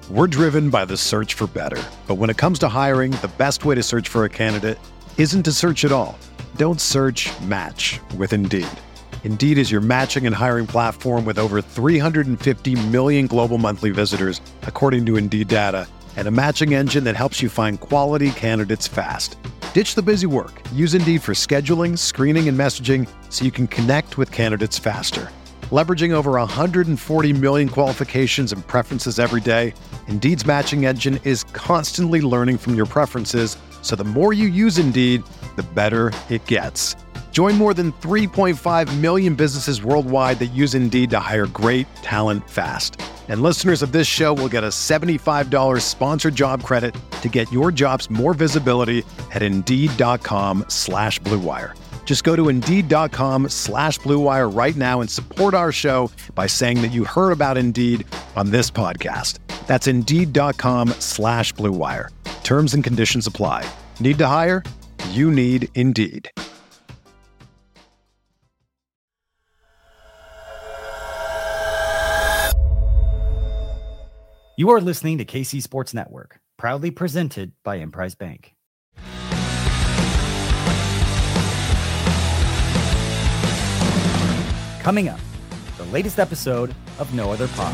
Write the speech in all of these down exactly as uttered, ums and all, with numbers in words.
We're driven by the search for better. But when it comes to hiring, the best way to search for a candidate isn't to search at all. Don't search, match with Indeed. Indeed is your matching and hiring platform with over three hundred fifty million global monthly visitors, according to Indeed data, and a matching engine that helps you find quality candidates fast. Ditch the busy work. Use Indeed for scheduling, screening, and messaging so you can connect with candidates faster. Leveraging over one hundred forty million qualifications and preferences every day, Indeed's matching engine is constantly learning from your preferences, so the more you use Indeed, the better it gets. Join more than three point five million businesses worldwide that use Indeed to hire great talent fast. And listeners of this show will get a seventy-five dollars sponsored job credit to get your jobs more visibility at Indeed.com slash Blue Wire. Just go to Indeed.com slash Blue Wire right now and support our show by saying that you heard about Indeed on this podcast. That's Indeed.com slash Blue Wire. Terms and conditions apply. Need to hire? You need Indeed. You are listening to K C Sports Network, proudly presented by Emprise Bank. Coming up, the latest episode of No Other Pod.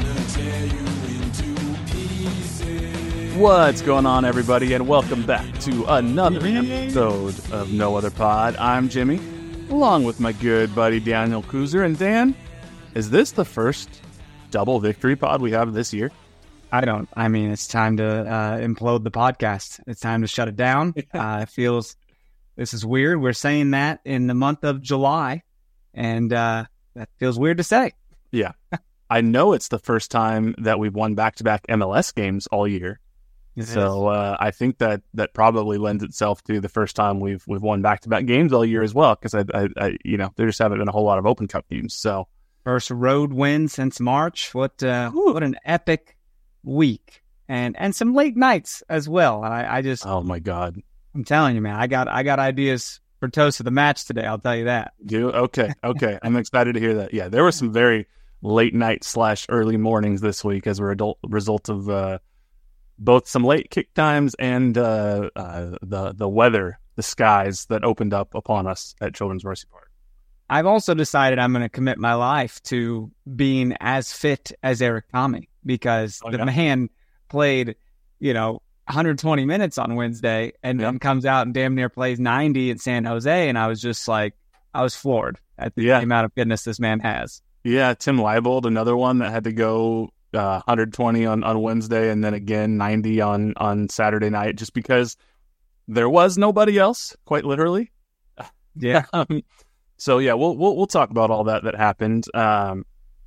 What's going on, everybody, and welcome back to another episode of No Other Pod. I'm Jimmy, along with my good buddy Daniel Kuzer. And Dan, is this the first double victory pod we have this year? I don't. I mean, it's time to uh, implode the podcast. It's time to shut it down. Uh, it feels, this is weird. We're saying that in the month of July, and uh, that feels weird to say. Yeah. I know it's the first time that we've won back-to-back M L S games all year. It so uh, I think that that probably lends itself to the first time we've we've won back-to-back games all year as well, because I, I, I, you know, there just haven't been a whole lot of Open Cup games. So first road win since March. What uh, what an epic week, and and some late nights as well. I, I just oh my god, I'm telling you, man, I got I got ideas for toast of the match today. I'll tell you that. Do okay, okay. I'm excited to hear that. Yeah, there were some very late night slash early mornings this week as a result result of uh, both some late kick times and uh, uh, the the weather, the skies that opened up upon us at Children's Mercy Park. I've also decided I'm going to commit my life to being as fit as Eric Tommy, because oh, the yeah. man played, you know, one hundred twenty minutes on Wednesday and yeah. then comes out and damn near plays ninety in San Jose. And I was just like, I was floored at the yeah. amount of fitness this man has. Yeah, Tim Leibold, another one that had to go uh, one hundred twenty on, on Wednesday and then again ninety on, on Saturday night, just because there was nobody else, quite literally. Yeah. um, So yeah, we'll we'll we'll talk about all that that happened. Um,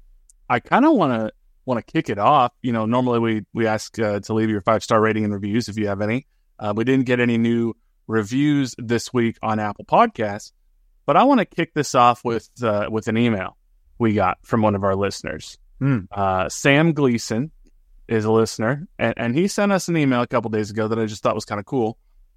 I kind of want to want to kick it off. You know, normally we we ask uh, to leave your five star rating and reviews if you have any. Uh, we didn't get any new reviews this week on Apple Podcasts, but I want to kick this off with uh, with an email we got from one of our listeners. Mm. Uh, Sam Gleason is a listener, and, and he sent us an email a couple days ago that I just thought was kind of cool.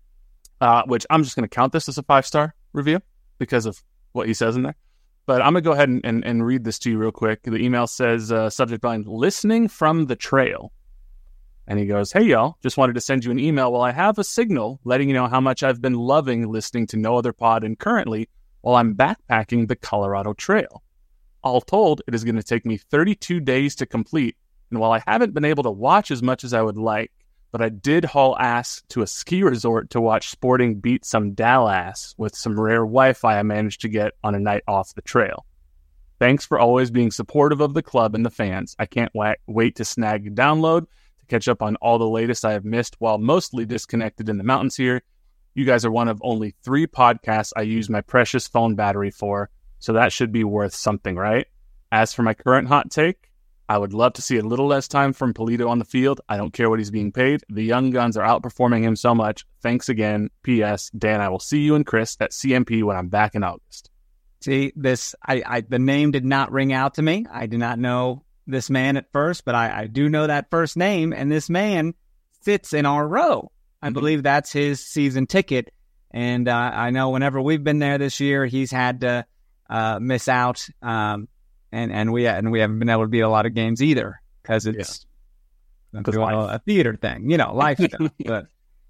Uh, which I'm just going to count this as a five star review because of what he says in there. But I'm going to go ahead and, and, and read this to you real quick. The email says, uh, subject line, listening from the trail. And he goes, hey, y'all, just wanted to send you an email while I have a signal letting you know how much I've been loving listening to No Other Pod, and currently while I'm backpacking the Colorado Trail. All told, it is going to take me thirty-two days to complete. And while I haven't been able to watch as much as I would like, but I did haul ass to a ski resort to watch Sporting beat some Dallas with some rare Wi-Fi I managed to get on a night off the trail. Thanks for always being supportive of the club and the fans. I can't wa- wait to snag a download to catch up on all the latest I have missed while mostly disconnected in the mountains here. You guys are one of only three podcasts I use my precious phone battery for, so that should be worth something, right? As for my current hot take, I would love to see a little less time from Polito on the field. I don't care what he's being paid. The young guns are outperforming him so much. Thanks again. P S. Dan, I will see you and Chris at C M P when I'm back in August. See, this, I, I the name did not ring out to me. I did not know this man at first, but I, I do know that first name, and this man fits in our row. I mm-hmm. believe that's his season ticket, and uh, I know whenever we've been there this year, he's had to uh, miss out. Um, And and we and we haven't been able to beat a lot of games either because it's Because do a, a theater thing, you know, life stuff. But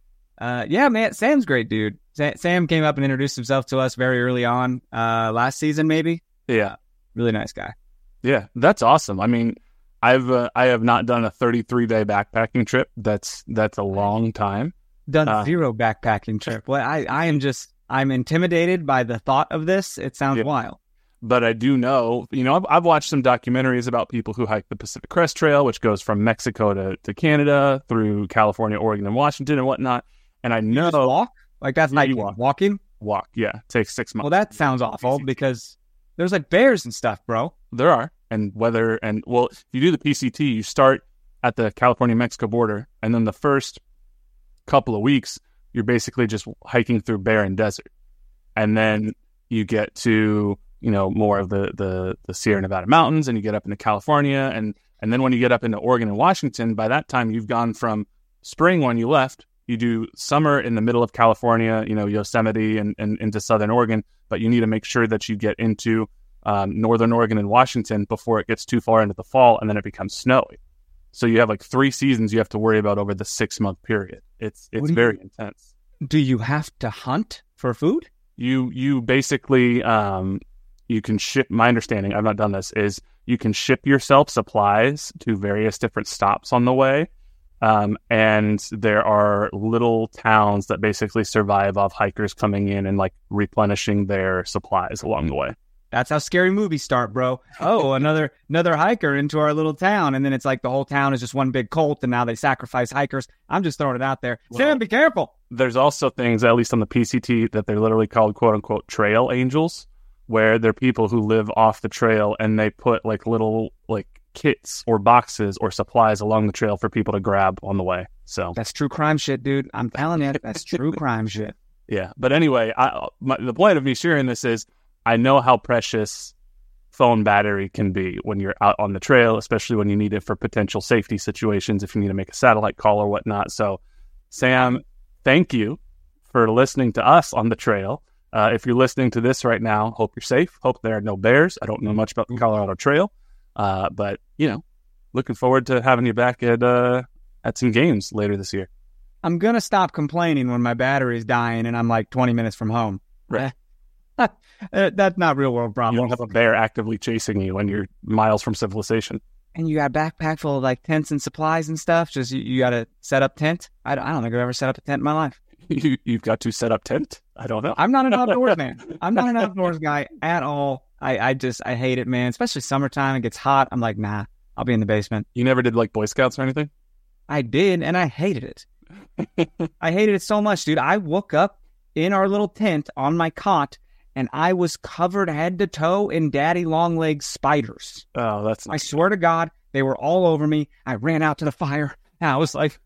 uh, yeah, man, Sam's great, dude. Sa- Sam came up and introduced himself to us very early on, uh, last season, maybe. Yeah, really nice guy. Yeah, that's awesome. I mean, I've uh, I have not done a thirty-three day backpacking trip. That's that's a long time. Done Uh, zero backpacking trip. Well, I I am just I'm intimidated by the thought of this. It sounds Yeah. wild. But I do know, you know, I've, I've watched some documentaries about people who hike the Pacific Crest Trail, which goes from Mexico to, to Canada through California, Oregon, and Washington and whatnot. And I You know just walk like that's Yeah, like you walk. walking. walk, yeah, takes six months. Well, that sounds awful because there's like bears and stuff, bro. There are, and weather, and well, if you do the P C T, you start at the California-Mexico border, and then the first couple of weeks, you're basically just hiking through barren desert, and then you get to, you know, more of the, the, the Sierra Nevada mountains, and you get up into California, and, and then when you get up into Oregon and Washington, by that time you've gone from spring when you left, you do summer in the middle of California, you know, Yosemite and, and into Southern Oregon, but you need to make sure that you get into um, Northern Oregon and Washington before it gets too far into the fall, and then it becomes snowy. So you have like three seasons you have to worry about over the six month period. It's it's What do you- very intense. Do you have to hunt for food? You you basically um, you can ship. My understanding, I've not done this, is you can ship yourself supplies to various different stops on the way. Um, and there are little towns that basically survive off hikers coming in and like replenishing their supplies along the way. That's how scary movies start, bro. Oh, another another hiker into our little town, and then it's like the whole town is just one big cult, and now they sacrifice hikers. I'm just throwing it out there. Well- Sam, be careful. There's also things, at least on the P C T, that they're literally called quote unquote trail angels, where they're people who live off the trail and they put like little like kits or boxes or supplies along the trail for people to grab on the way. So That's true crime shit, dude. I'm telling you, that's true crime shit. yeah, but anyway, I, my, the point of me sharing this is I know how precious phone battery can be when you're out on the trail, especially when you need it for potential safety situations, if you need to make a satellite call or whatnot. So, Sam, thank you for listening to us on the trail. Uh, if you're listening to this right now, hope you're safe. Hope there are no bears. I don't know much about the Colorado Trail, uh, but, you know, looking forward to having you back at uh, at some games later this year. I'm going to stop complaining when my battery's dying and I'm like twenty minutes from home. Right. Uh, that's not real world You problem. don't have a bear actively chasing you when you're miles from civilization. And you got a backpack full of like tents and supplies and stuff. Just you, you got to set up tent. I, don't- I don't think I've ever set up a tent in my life. You, you've got to set up tent? I don't know. I'm not an outdoors man. I'm not an outdoors guy at all. I, I just, I hate it, man. Especially summertime. It gets hot. I'm like, nah, I'll be in the basement. You never did like Boy Scouts or anything? I did, and I hated it. I hated it so much, dude. I woke up in our little tent on my cot, and I was covered head to toe in daddy long leg spiders. Oh, that's I swear to God, they were all over me. I ran out to the fire. And I was like,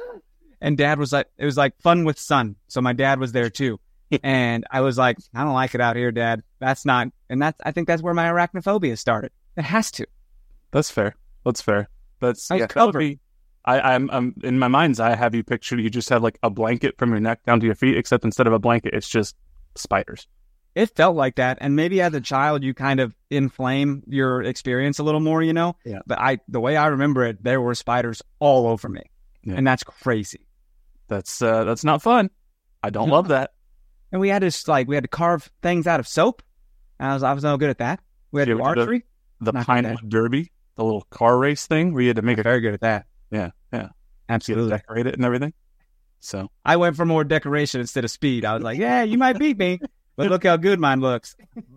and dad was like, it was like fun with sun. So my dad was there too. And I was like, I don't like it out here, Dad. That's not, and that's, I think that's where my arachnophobia started. It has to. that's fair. That's fair. That's I was yeah, that would covered. be- I, I'm, I'm in my mind's eye. I have you pictured. You just have like a blanket from your neck down to your feet, except instead of a blanket, it's just spiders. It felt like that. And maybe as a child, you kind of inflame your experience a little more, you know? Yeah. But I, the way I remember it, there were spiders all over me. Yeah. And that's crazy. That's uh, that's not fun. I don't love that. And we had to like, we had to carve things out of soap. And I was, I was no good at that. We had Did to you do ever do archery. The Not Pinewood Derby, the little car race thing where you had to make a Very good at that. yeah, yeah, you had to Absolutely. decorate it and everything. So I went for more decoration instead of speed. I was like, yeah, you might beat me, but look how good mine looks.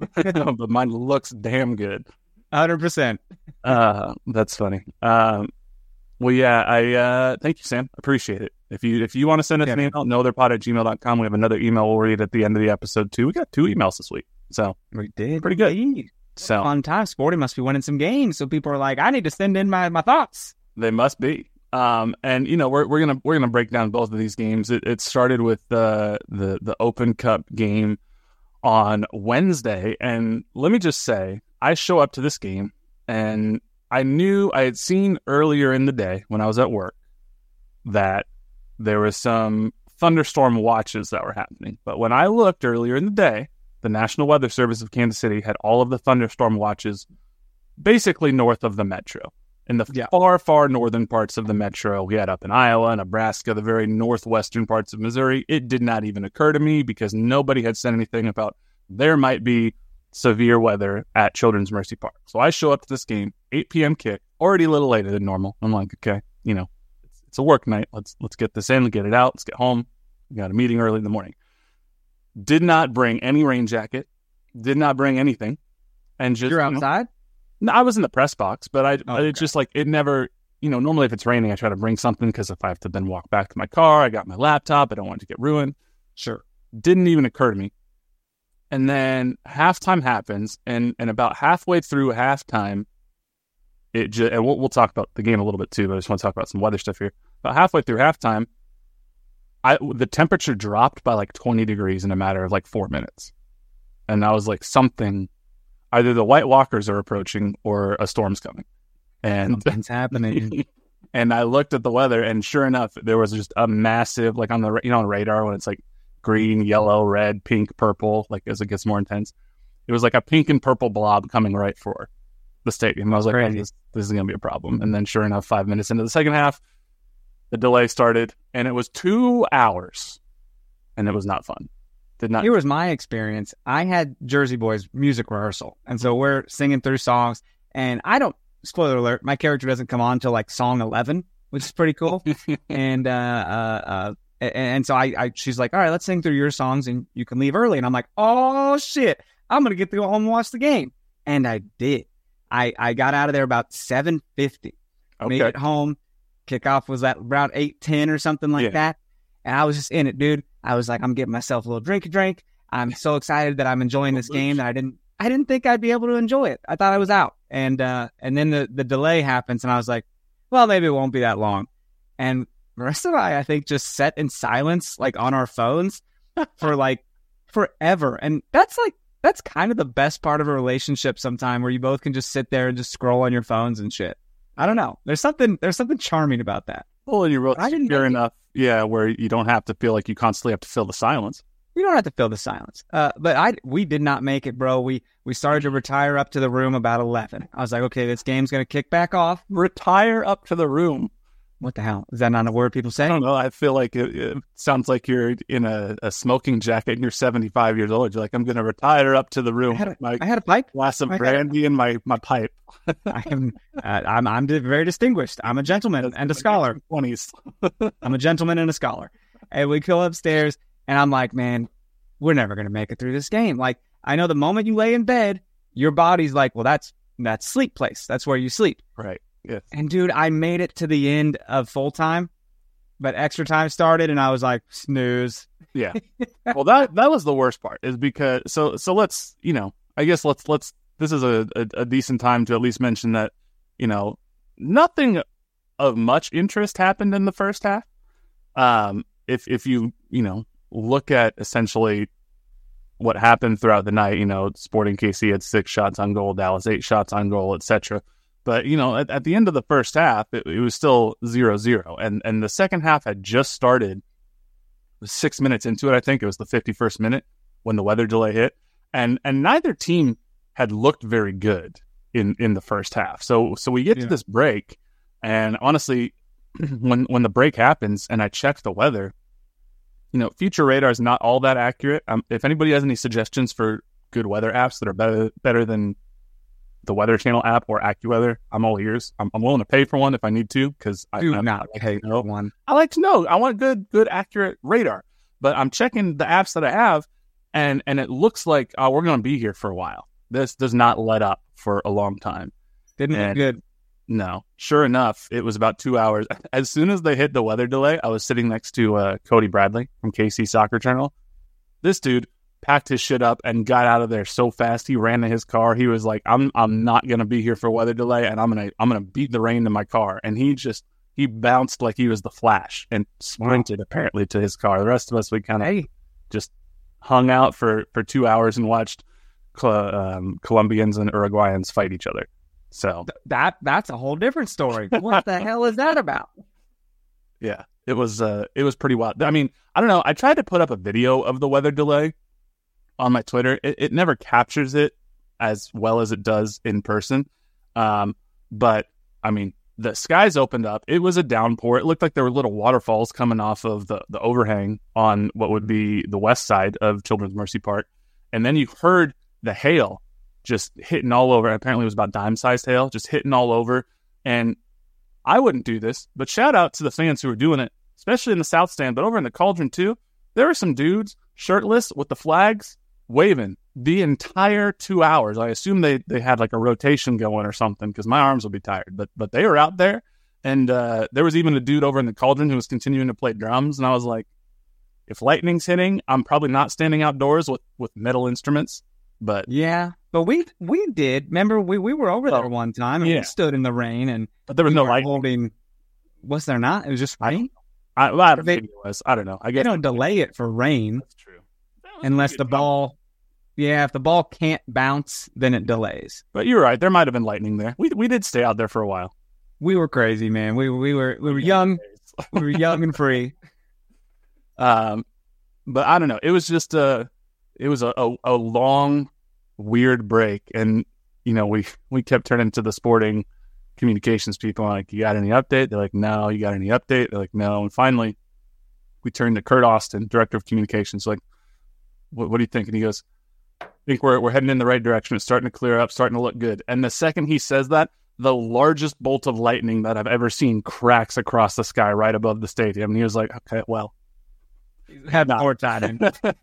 but mine looks damn good. one hundred percent. Uh, that's funny. Um, well, yeah, I uh, thank you, Sam. Appreciate it. If you if you want to send us Yeah, an man. email, knowtheirpod at gmail dot com. We have another email we'll read at the end of the episode too. We got two emails this week, so We did. Pretty good. Indeed. so Fun time. Sporty must be winning some games. So people are like, I need to send in my, my thoughts. they must be. Um, and you know we're we're gonna we're gonna break down both of these games. It, it started with the the the Open Cup game on Wednesday, and let me just say, I show up to this game, and I knew I had seen earlier in the day when I was at work that there was some thunderstorm watches that were happening. But when I looked earlier in the day, the National Weather Service of Kansas City had all of the thunderstorm watches basically north of the metro. In the Yeah. far, far northern parts of the metro, we had up in Iowa, Nebraska, the very northwestern parts of Missouri. It did not even occur to me because nobody had said anything about there might be severe weather at Children's Mercy Park. So I show up to this game, eight p.m. kick, already a little later than normal. I'm like, okay, you know, it's, it's a work night. Let's let's get this in, get it out. Let's get home. We got a meeting early in the morning. Did not bring any rain jacket. Did not bring anything. And just You're you know, outside? no, I was in the press box, but I Oh, okay. it's just like it never, you know, normally if it's raining, I try to bring something because if I have to then walk back to my car, I got my laptop, I don't want it to get ruined. Sure. Didn't even occur to me. And then halftime happens, and and about halfway through halftime, it just, and we'll, we'll talk about the game a little bit too, but I just want to talk about some weather stuff here. About halfway through halftime, I the temperature dropped by like twenty degrees in a matter of like four minutes. And I was like, something, either the White Walkers are approaching or a storm's coming. And Something's happening. and I looked at the weather, and sure enough, there was just a massive, like on the, you know, on radar when it's like green, yellow, red, pink, purple, like as it gets more intense. It was like a pink and purple blob coming right for the stadium. I was like, oh, this, this is going to be a problem. And then sure enough, five minutes into the second half, the delay started, and it was two hours, and it was not fun. Did not. Here was my experience. I had Jersey Boys music rehearsal, and so we're singing through songs, and I don't, spoiler alert, my character doesn't come on till like song eleven, which is pretty cool. and uh, uh, uh, and, and so I, I, she's like, all right, let's sing through your songs, and you can leave early. And I'm like, oh shit, I'm gonna get to go home and watch the game, and I did. I, I got out of there about seven fifty. Okay. Made it home. Kickoff was at around eight ten or something like Yeah. that. And I was just in it, dude. I was like, I'm getting myself a little drink drink. I'm so excited that I'm enjoying this game that I didn't I didn't think I'd be able to enjoy it. I thought I was out. And uh and then the, the delay happens, and I was like, well, maybe it won't be that long. And Marissa and I, I think, just sat in silence, like on our phones for like forever. And that's like that's kind of the best part of a relationship sometime, where you both can just sit there and just scroll on your phones and shit. I don't know. There's something there's something charming about that. Well, and you're both I didn't secure think it- enough, yeah, where you don't have to feel like you constantly have to fill the silence. You don't have to fill the silence. Uh, but I we did not make it, bro. We we started to retire up to the room about eleven. I was like, okay, this game's gonna kick back off. Retire up to the room. What the hell? Is that not a word people say? I don't know. I feel like it, it sounds like you're in a, a smoking jacket and you're seventy-five years old. You're like, I'm going to retire up to the room. I had a, my I had a pipe. glass of I had- brandy and my, my pipe. I am uh, I'm I'm very distinguished. I'm a gentleman and a scholar. twenties. I'm a gentleman and a scholar. And we go upstairs, and I'm like, man, we're never gonna make it through this game. Like, I know the moment you lay in bed, your body's like, well, that's that's sleep place. That's where you sleep. Right. Yes. And dude, I made it to the end of full time, but extra time started, and I was like, snooze. Yeah. Well, that that was the worst part, is because so so let's you know I guess let's let's this is a, a, a decent time to at least mention that you know nothing of much interest happened in the first half. Um, if if you you know look at essentially what happened throughout the night, you know, Sporting K C had six shots on goal, Dallas eight shots on goal, et cetera. But, you know, at, at the end of the first half, it, it was still zero zero. And and the second half had just started. It was six minutes into it, I think. It was the fifty-first minute when the weather delay hit. And and neither team had looked very good in, in the first half. So so we get Yeah. to this break, and honestly, when when the break happens and I check the weather, you know, Future Radar is not all that accurate. Um, if anybody has any suggestions for good weather apps that are better better than the Weather Channel app or AccuWeather, I'm all ears. I'm, I'm willing to pay for one if I need to, because I Do I- not I like pay to know. for one. I like to know. I want good, good, accurate radar. But I'm checking the apps that I have, and and it looks like uh, we're going to be here for a while. This does not let up for a long time. Didn't look And- good. No. Sure enough, it was about two hours. As soon as they hit the weather delay, I was sitting next to uh, Cody Bradley from K C Soccer Channel. This dude packed his shit up and got out of there so fast. He ran to his car. He was like, "I'm I'm not gonna be here for weather delay, and I'm gonna I'm gonna beat the rain to my car." And he just he bounced like he was the Flash and sprinted apparently to his car. The rest of us, we kind of Hey, just hung out for, for two hours and watched Col- um, Colombians and Uruguayans fight each other. So that that's a whole different story. What the hell is that about? yeah, it was uh, it was pretty wild. I mean, I don't know. I tried to put up a video of the weather delay on my Twitter. It, it never captures it as well as it does in person. Um, but I mean, the skies opened up. It was a downpour. It looked like there were little waterfalls coming off of the, the overhang on what would be the west side of Children's Mercy Park. And then you heard the hail just hitting all over. Apparently it was about dime-sized hail, just hitting all over. And I wouldn't do this, but shout out to the fans who were doing it, especially in the South Stand, but over in the Cauldron too. There were some dudes shirtless with the flags waving the entire two hours. I assume they, they had like a rotation going or something because my arms will be tired. But but they were out there, and uh, there was even a dude over in the Cauldron who was continuing to play drums. And I was like, if lightning's hitting, I'm probably not standing outdoors with, with metal instruments. But yeah, but we we did. Remember, we, we were over well, there one time and yeah. we stood in the rain, and but there was we no were lightning. Holding, was there not? It was just rain. I, well, I don't They- think it was. I don't know. I They guess don't delay it for rain that's true. That was unless a the good problem. ball. Yeah, if the ball can't bounce, then it delays. But you're right. There might have been lightning there. We we did stay out there for a while. We were crazy, man. We we were we were young. We were young and free. Um, but I don't know. It was just a, it was a, a, a long, weird break, and you know we we kept turning to the sporting communications people like, you got any update? They're like, no. You got any update? They're like, no. And finally, we turned to Kurt Austin, director of communications. Like, what, what do you think? And he goes, I think we're we're heading in the right direction. It's starting to clear up, starting to look good. And the second he says that, the largest bolt of lightning that I've ever seen cracks across the sky right above the stadium. And he was like, okay, well, Had Nah. more time.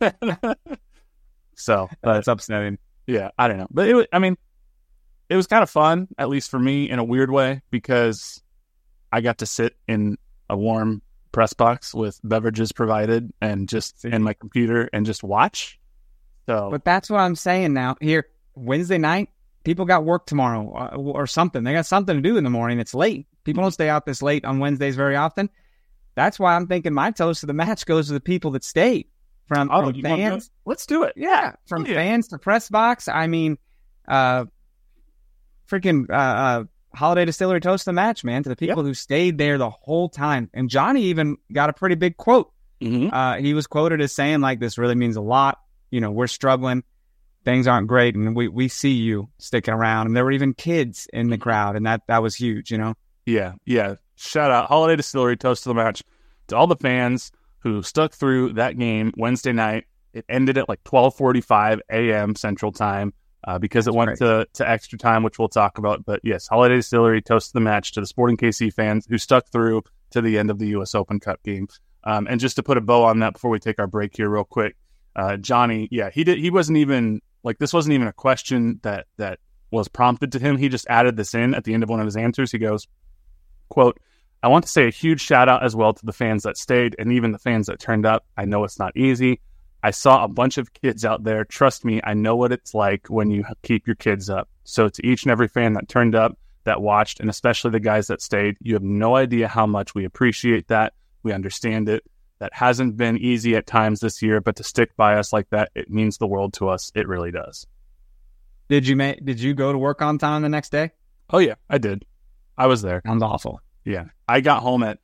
so but, That's upsetting. yeah, I don't know. But it was, I mean, it was kind of fun, at least for me, in a weird way, because I got to sit in a warm press box with beverages provided and just in my computer and just watch. So, But that's what I'm saying now. Here, Wednesday night, people got work tomorrow uh, or something. They got something to do in the morning. It's late. People don't stay out this late on Wednesdays very often. That's why I'm thinking my toast of the match goes to the people that stayed. From, oh, from you wanna fans. go? Let's do it. Yeah, from Oh, yeah. fans to press box. I mean, uh, freaking uh, uh, Holiday Distillery toast of the match, man, to the people who stayed there the whole time. And Johnny even got a pretty big quote. Mm-hmm. Uh, he was quoted as saying, like, this really means a lot. You know, we're struggling. Things aren't great, and we, we see you sticking around. And there were even kids in the crowd, and that, that was huge, you know? Yeah, yeah. Shout out Holiday Distillery, toast to the match, to all the fans who stuck through that game Wednesday night. It ended at like twelve forty-five a.m. Central Time uh, because it That's went to, to extra time, which we'll talk about. But yes, Holiday Distillery, toast to the match, to the Sporting K C fans who stuck through to the end of the U S Open Cup game. Um, and just to put a bow on that before we take our break here real quick, uh, Johnny, yeah, he did. He wasn't even, like, this wasn't even a question that, that was prompted to him. He just added this in at the end of one of his answers. He goes, quote, I want to say a huge shout out as well to the fans that stayed and even the fans that turned up. I know it's not easy. I saw a bunch of kids out there. Trust me, I know what it's like when you keep your kids up. So to each and every fan that turned up, that watched, and especially the guys that stayed, you have no idea how much we appreciate that. We understand it. That hasn't been easy at times this year, but to stick by us like that, it means the world to us. It really does. Did you make, did you go to work on time the next day? Oh, yeah, I did. I was there. Sounds awful. Yeah. I got home at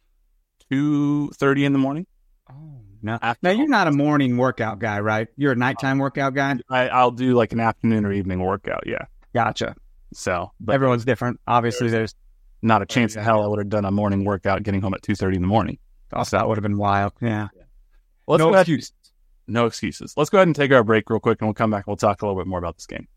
two thirty in the morning. Oh, no. After Now, you're not a morning workout guy, right? You're a nighttime workout guy? I, I'll do like an afternoon or evening workout. Yeah. Gotcha. So, but Everyone's different. Obviously, there's not a chance in hell I would have done a morning workout getting home at two thirty in the morning. also that would have been wild. Yeah. Let's No go ahead- excuse. No excuses. Let's go ahead and take our break real quick, and we'll come back and we'll talk a little bit more about this game.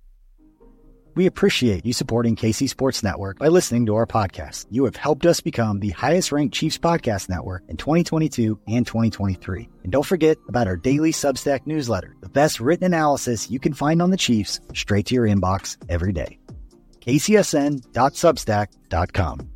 We appreciate you supporting K C Sports Network by listening to our podcast. You have helped us become the highest-ranked Chiefs podcast network in twenty twenty-two and twenty twenty-three. And don't forget about our daily Substack newsletter, the best written analysis you can find on the Chiefs straight to your inbox every day. K C S N dot substack dot com.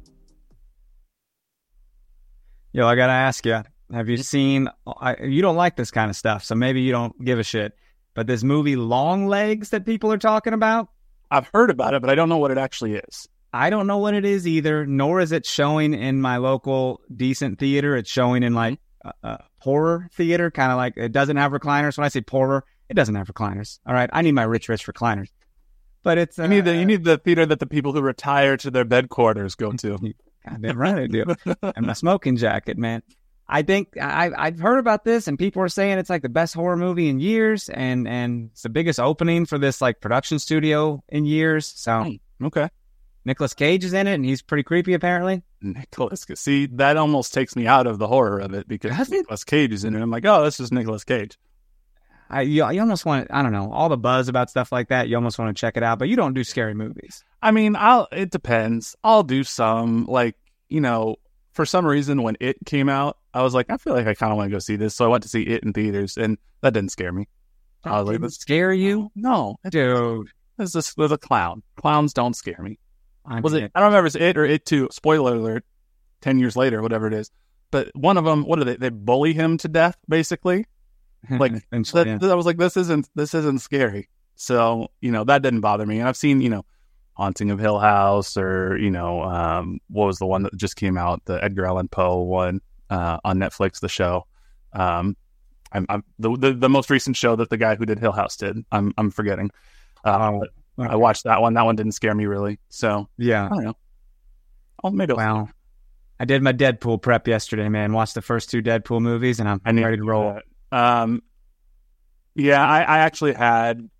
Yo, I got to ask you, have you seen, I, you don't like this kind of stuff, so maybe you don't give a shit, but this movie Long Legs that people are talking about, I've heard about it, but I don't know what it actually is. I don't know what it is either, nor is it showing in my local decent theater. It's showing in like a, a poorer theater, kind of like it doesn't have recliners. When I say poorer, it doesn't have recliners. All right, I need my rich, rich recliners. But it's uh, You need the you need the theater that the people who retire to their bed quarters go to. Goddamn right I do. And my smoking jacket, man. I think I, I've heard about this, and people are saying it's like the best horror movie in years, and, and it's the biggest opening for this like production studio in years. So Okay. Nicolas Cage is in it, and he's pretty creepy apparently. Nicolas, see, that almost takes me out of the horror of it because Nicolas Cage is in it. I'm like, oh, this is Nicolas Cage. I, you, you almost want, I don't know, all the buzz about stuff like that. You almost want to check it out, but you don't do scary movies. I mean, I'll. It depends. I'll do some, like, you know, for some reason when It came out, I was like, I feel like I kind of want to go see this. So I went to see It in theaters, and that didn't scare me. That I was didn't like, scare you? No. It, Dude. It's just with a clown. Clowns don't scare me. I was mean, it? I don't remember if it's It or It two. Spoiler alert. Ten years later, whatever it is. But one of them, what do they? They bully him to death, basically. Like that, I was like, this isn't this isn't scary. So you know that didn't bother me. And I've seen you know, Haunting of Hill House, or you know, um, what was the one that just came out? The Edgar Allan Poe one uh, on Netflix. The show. Um, I'm, I'm the, the the most recent show that the guy who did Hill House did. I'm I'm forgetting. Uh, oh, I watched that one. That one didn't scare me really. So yeah, I don't know. Oh, maybe. Wow. I did my Deadpool prep yesterday, man. Watched the first two Deadpool movies, and I'm I ready to roll. That. Um, yeah, I, I actually had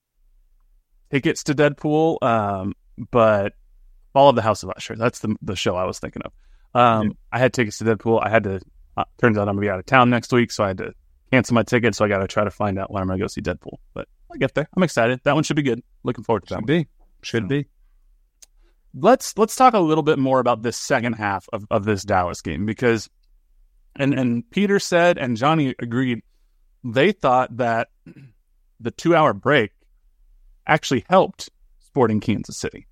tickets to Deadpool, um, but Fall of the House of Usher. That's the the show I was thinking of. Um, yeah. I had tickets to Deadpool. I had to. Uh, turns out I'm gonna be out of town next week, so I had to cancel my ticket. So I got to try to find out when I'm gonna go see Deadpool. But I get there. I'm excited. That one should be good. Looking forward to that. Should one. be. Should so. be. Let's let's talk a little bit more about this second half of, of this Dallas game because, and and Peter said and Johnny agreed, they thought that the two hour break actually helped Sporting Kansas City,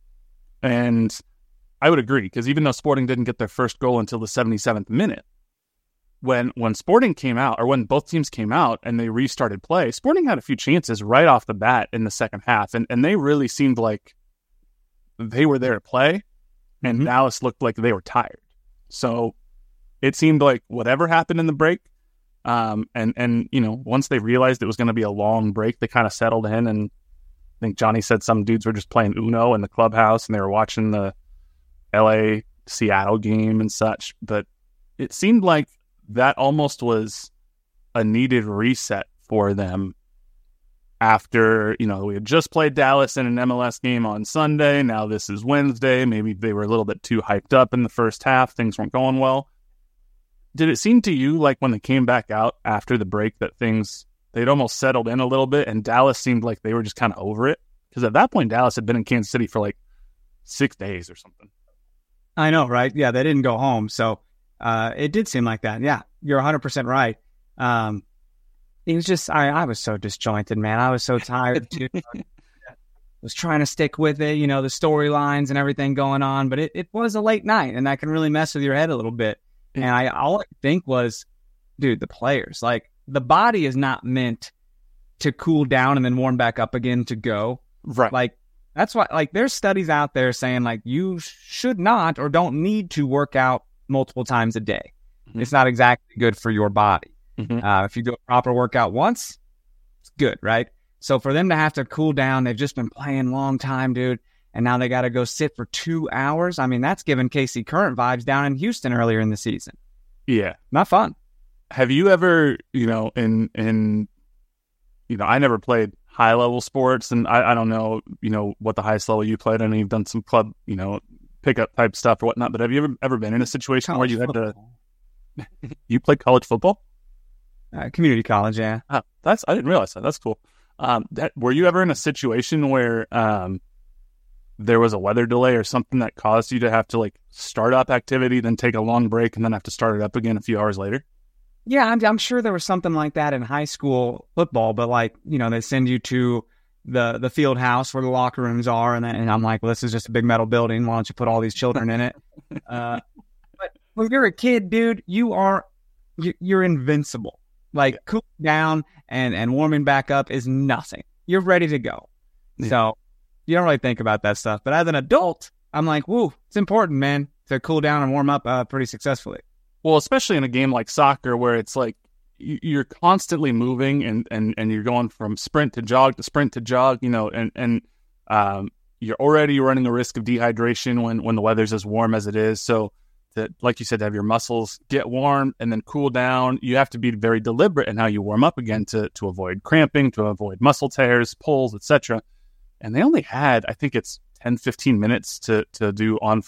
and I would agree because even though Sporting didn't get their first goal until the seventy-seventh minute, when when Sporting came out or when both teams came out and they restarted play, Sporting had a few chances right off the bat in the second half, and and they really seemed like they were there to play, and mm-hmm. Dallas looked like they were tired. So it seemed like whatever happened in the break, um, and, and you know, once they realized it was going to be a long break, they kind of settled in, and I think Johnny said some dudes were just playing Uno in the clubhouse, and they were watching the L A Seattle game and such. But it seemed like that almost was a needed reset for them. After, you know, we had just played Dallas in an M L S game on Sunday. Now this is Wednesday. Maybe they were a little bit too hyped up in the first half. Things weren't going well. Did it seem to you like when they came back out after the break that things, they'd almost settled in a little bit and Dallas seemed like they were just kind of over it? Because at that point, Dallas had been in Kansas City for like six days or something. I know, right? Yeah, they didn't go home. So uh, it did seem like that. Yeah, you're one hundred percent right. Um, It was just, I, I was so disjointed, man. I was so tired, too. I was trying to stick with it, you know, the storylines and everything going on. But it, it was a late night, and that can really mess with your head a little bit. And I all I could think was, dude, the players. Like, the body is not meant to cool down and then warm back up again to go. Right. Like, that's why, like, there's studies out there saying, like, you should not or don't need to work out multiple times a day. Mm-hmm. It's not exactly good for your body. Mm-hmm. Uh, if you do a proper workout once, it's good, right? So for them to have to cool down, they've just been playing long time, dude, and now they got to go sit for two hours. I mean, that's giving K C Current vibes down in Houston earlier in the season. Yeah. Not fun. Have you ever, you know, in, in you know, I never played high-level sports, and I, I don't know, you know, what the highest level you played. I know you've done some club, you know, pickup type stuff or whatnot, but have you ever, ever been in a situation college where you football. had to... You played college football? Uh, community college, yeah. Oh, that's I didn't realize that. That's cool. Um, that, were you ever in a situation where um, there was a weather delay or something that caused you to have to like start up activity, then take a long break, and then have to start it up again a few hours later? Yeah, I'm, I'm sure there was something like that in high school football, but like, you know, they send you to the the field house where the locker rooms are, and then and I'm like, well, this is just a big metal building. Why don't you put all these children in it? Uh, but when you're a kid, dude, you are you, you're invincible. Like, cooling down and, and warming back up is nothing. You're ready to go. Yeah. So you don't really think about that stuff. But as an adult, I'm like, woo, it's important, man, to cool down and warm up uh, pretty successfully. Well, especially in a game like soccer where it's like you're constantly moving and, and, and you're going from sprint to jog to sprint to jog, you know, and, and um, you're already running the risk of dehydration when, when the weather's as warm as it is. So that, like you said, to have your muscles get warm and then cool down, you have to be very deliberate in how you warm up again to to avoid cramping, to avoid muscle tears, pulls, et cetera. And they only had, I think it's ten, fifteen minutes to to do on-field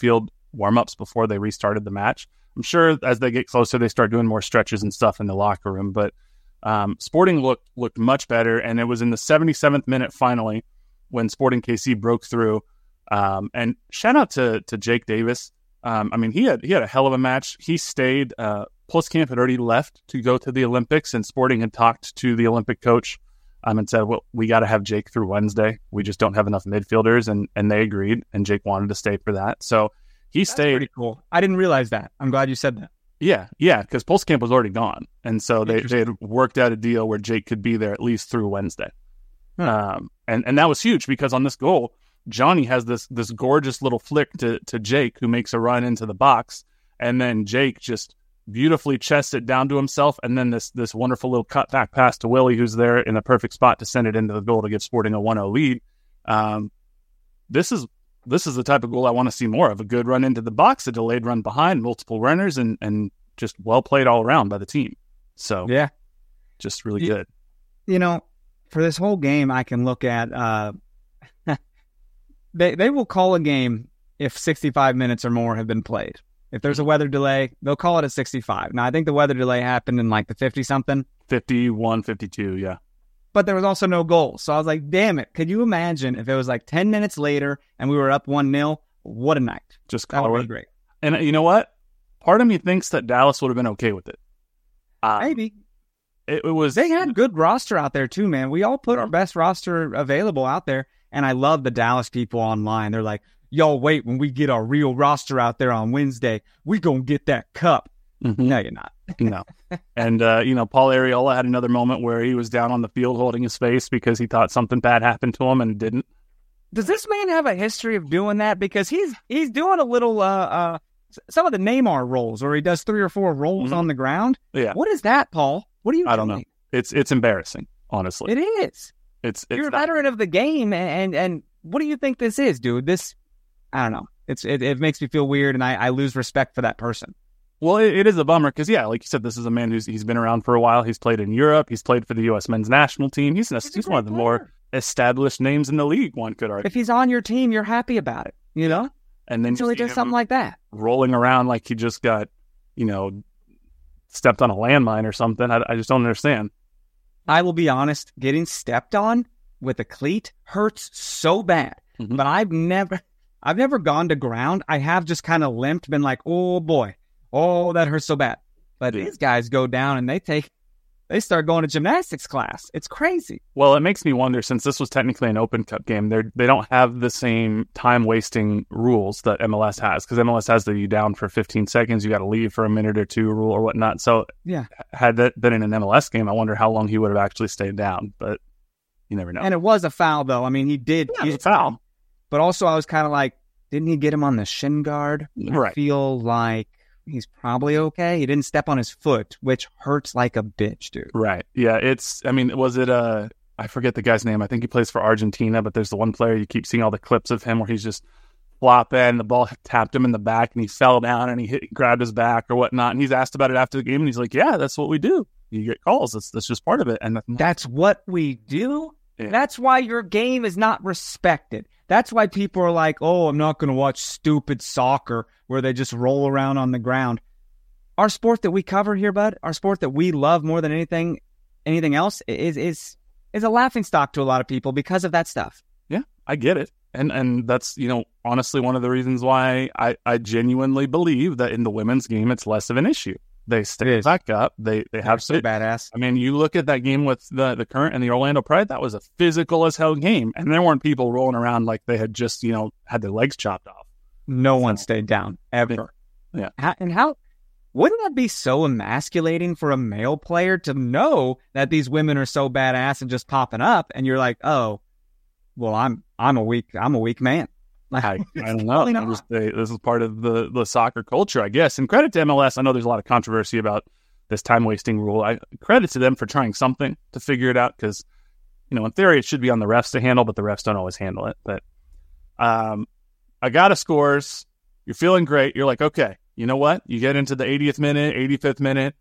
warm-ups before they restarted the match. I'm sure as they get closer, they start doing more stretches and stuff in the locker room. But um, Sporting looked looked much better, and it was in the seventy-seventh minute finally when Sporting K C broke through. Um, and shout out to to Jake Davis. Um, I mean, he had he had a hell of a match. He stayed. Uh, Pluskamp had already left to go to the Olympics, and Sporting had talked to the Olympic coach um, and said, well, we got to have Jake through Wednesday. We just don't have enough midfielders, and and they agreed, and Jake wanted to stay for that. So he That's stayed. Pretty cool. I didn't realize that. I'm glad you said that. Yeah, yeah, because Pluskamp was already gone, and so they, they had worked out a deal where Jake could be there at least through Wednesday. Huh. Um, and, and that was huge because on this goal, Johnny has this this gorgeous little flick to, to Jake, who makes a run into the box, and then Jake just beautifully chests it down to himself, and then this this wonderful little cutback pass to Willie, who's there in a perfect spot to send it into the goal to give Sporting a one oh lead. Um, this is this is the type of goal I want to see more of, a good run into the box, a delayed run behind, multiple runners, and, and just well played all around by the team. So, yeah, just really you, good. You know, for this whole game, I can look at uh, – they, they will call a game if sixty-five minutes or more have been played. If there's a weather delay, they'll call it a sixty-five. Now, I think the weather delay happened in like the fifty-something. fifty-one, fifty-two, yeah. But there was also no goal. So I was like, damn it. Could you imagine if it was like ten minutes later and we were up one nil? What a night. Just that call would it. be great. And you know what? Part of me thinks that Dallas would have been okay with it. Uh, Maybe. It, it was. They had good roster out there too, man. We all put our best roster available out there. And I love the Dallas people online. They're like, yo, wait, when we get our real roster out there on Wednesday, we going to get that cup. Mm-hmm. No, you're not. No. And, uh, you know, Paul Arriola had another moment where he was down on the field holding his face because he thought something bad happened to him and didn't. Does this man have a history of doing that? Because he's he's doing a little, uh, uh, some of the Neymar rolls, or he does three or four rolls mm-hmm. on the ground. Yeah. What is that, Paul? What are you I doing? don't know. It's it's embarrassing, honestly. It is. It's, it's You're a not. veteran of the game, and, and and what do you think this is, dude? This, I don't know. It's it, it makes me feel weird, and I, I lose respect for that person. Well, it, it is a bummer because, yeah, like you said, this is a man who's he's been around for a while. He's played in Europe. He's played for the U S men's national team. He's, he's, he's one of the player. more established names in the league, one could argue. If he's on your team, you're happy about it, you know? And then until he does something like that. Rolling around like he just got, you know, stepped on a landmine or something. I, I just don't understand. I will be honest, getting stepped on with a cleat hurts so bad. Mm-hmm. But I've never I've never gone to ground. I have just kind of limped, been like, oh boy, oh, that hurts so bad. But yeah. These guys go down and they take they start going to gymnastics class. It's crazy. Well, it makes me wonder, since this was technically an Open Cup game, they they don't have the same time-wasting rules that M L S has, because M L S has the you down for fifteen seconds, you got to leave for a minute or two rule or whatnot. So yeah, had that been in an M L S game, I wonder how long he would have actually stayed down, but you never know. And it was a foul, though. I mean, he did. Yeah, he was a foul. But also, I was kind of like, didn't he get him on the shin guard? Right. I feel like he's probably okay. He didn't step on his foot, which hurts like a bitch, dude. Right. Yeah, it's, I mean, was it, uh, I forget the guy's name. I think he plays for Argentina, but there's the one player, you keep seeing all the clips of him where he's just flopping, the ball tapped him in the back, and he fell down, and he hit, grabbed his back or whatnot, and he's asked about it after the game, and he's like, yeah, that's what we do. You get calls. That's, that's just part of it. And that's what we do? Yeah. That's why your game is not respected. That's why people are like, oh, I'm not going to watch stupid soccer where they just roll around on the ground. Our sport that we cover here, bud, our sport that we love more than anything anything else is is is a laughingstock to a lot of people because of that stuff. Yeah, I get it. And and that's, you know, honestly one of the reasons why I, I genuinely believe that in the women's game it's less of an issue. They stay back up. They they have so badass. I mean, you look at that game with the, the Current and the Orlando Pride, that was a physical as hell game. And there weren't people rolling around like they had just, you know, had their legs chopped off. No one so, stayed down, ever. Yeah. How, and how, wouldn't that be so emasculating for a male player to know that these women are so badass and just popping up, and you're like, oh, well, I'm I'm a weak I'm a weak man. Like, I, I don't know. I just, they, this is part of the, the soccer culture, I guess. And credit to M L S. I know there's a lot of controversy about this time-wasting rule. I credit to them for trying something to figure it out, because, you know, in theory, it should be on the refs to handle, but the refs don't always handle it. But um, Agata scores. You're feeling great. You're like, okay, you know what? You get into the eightieth minute, eighty-fifth minute.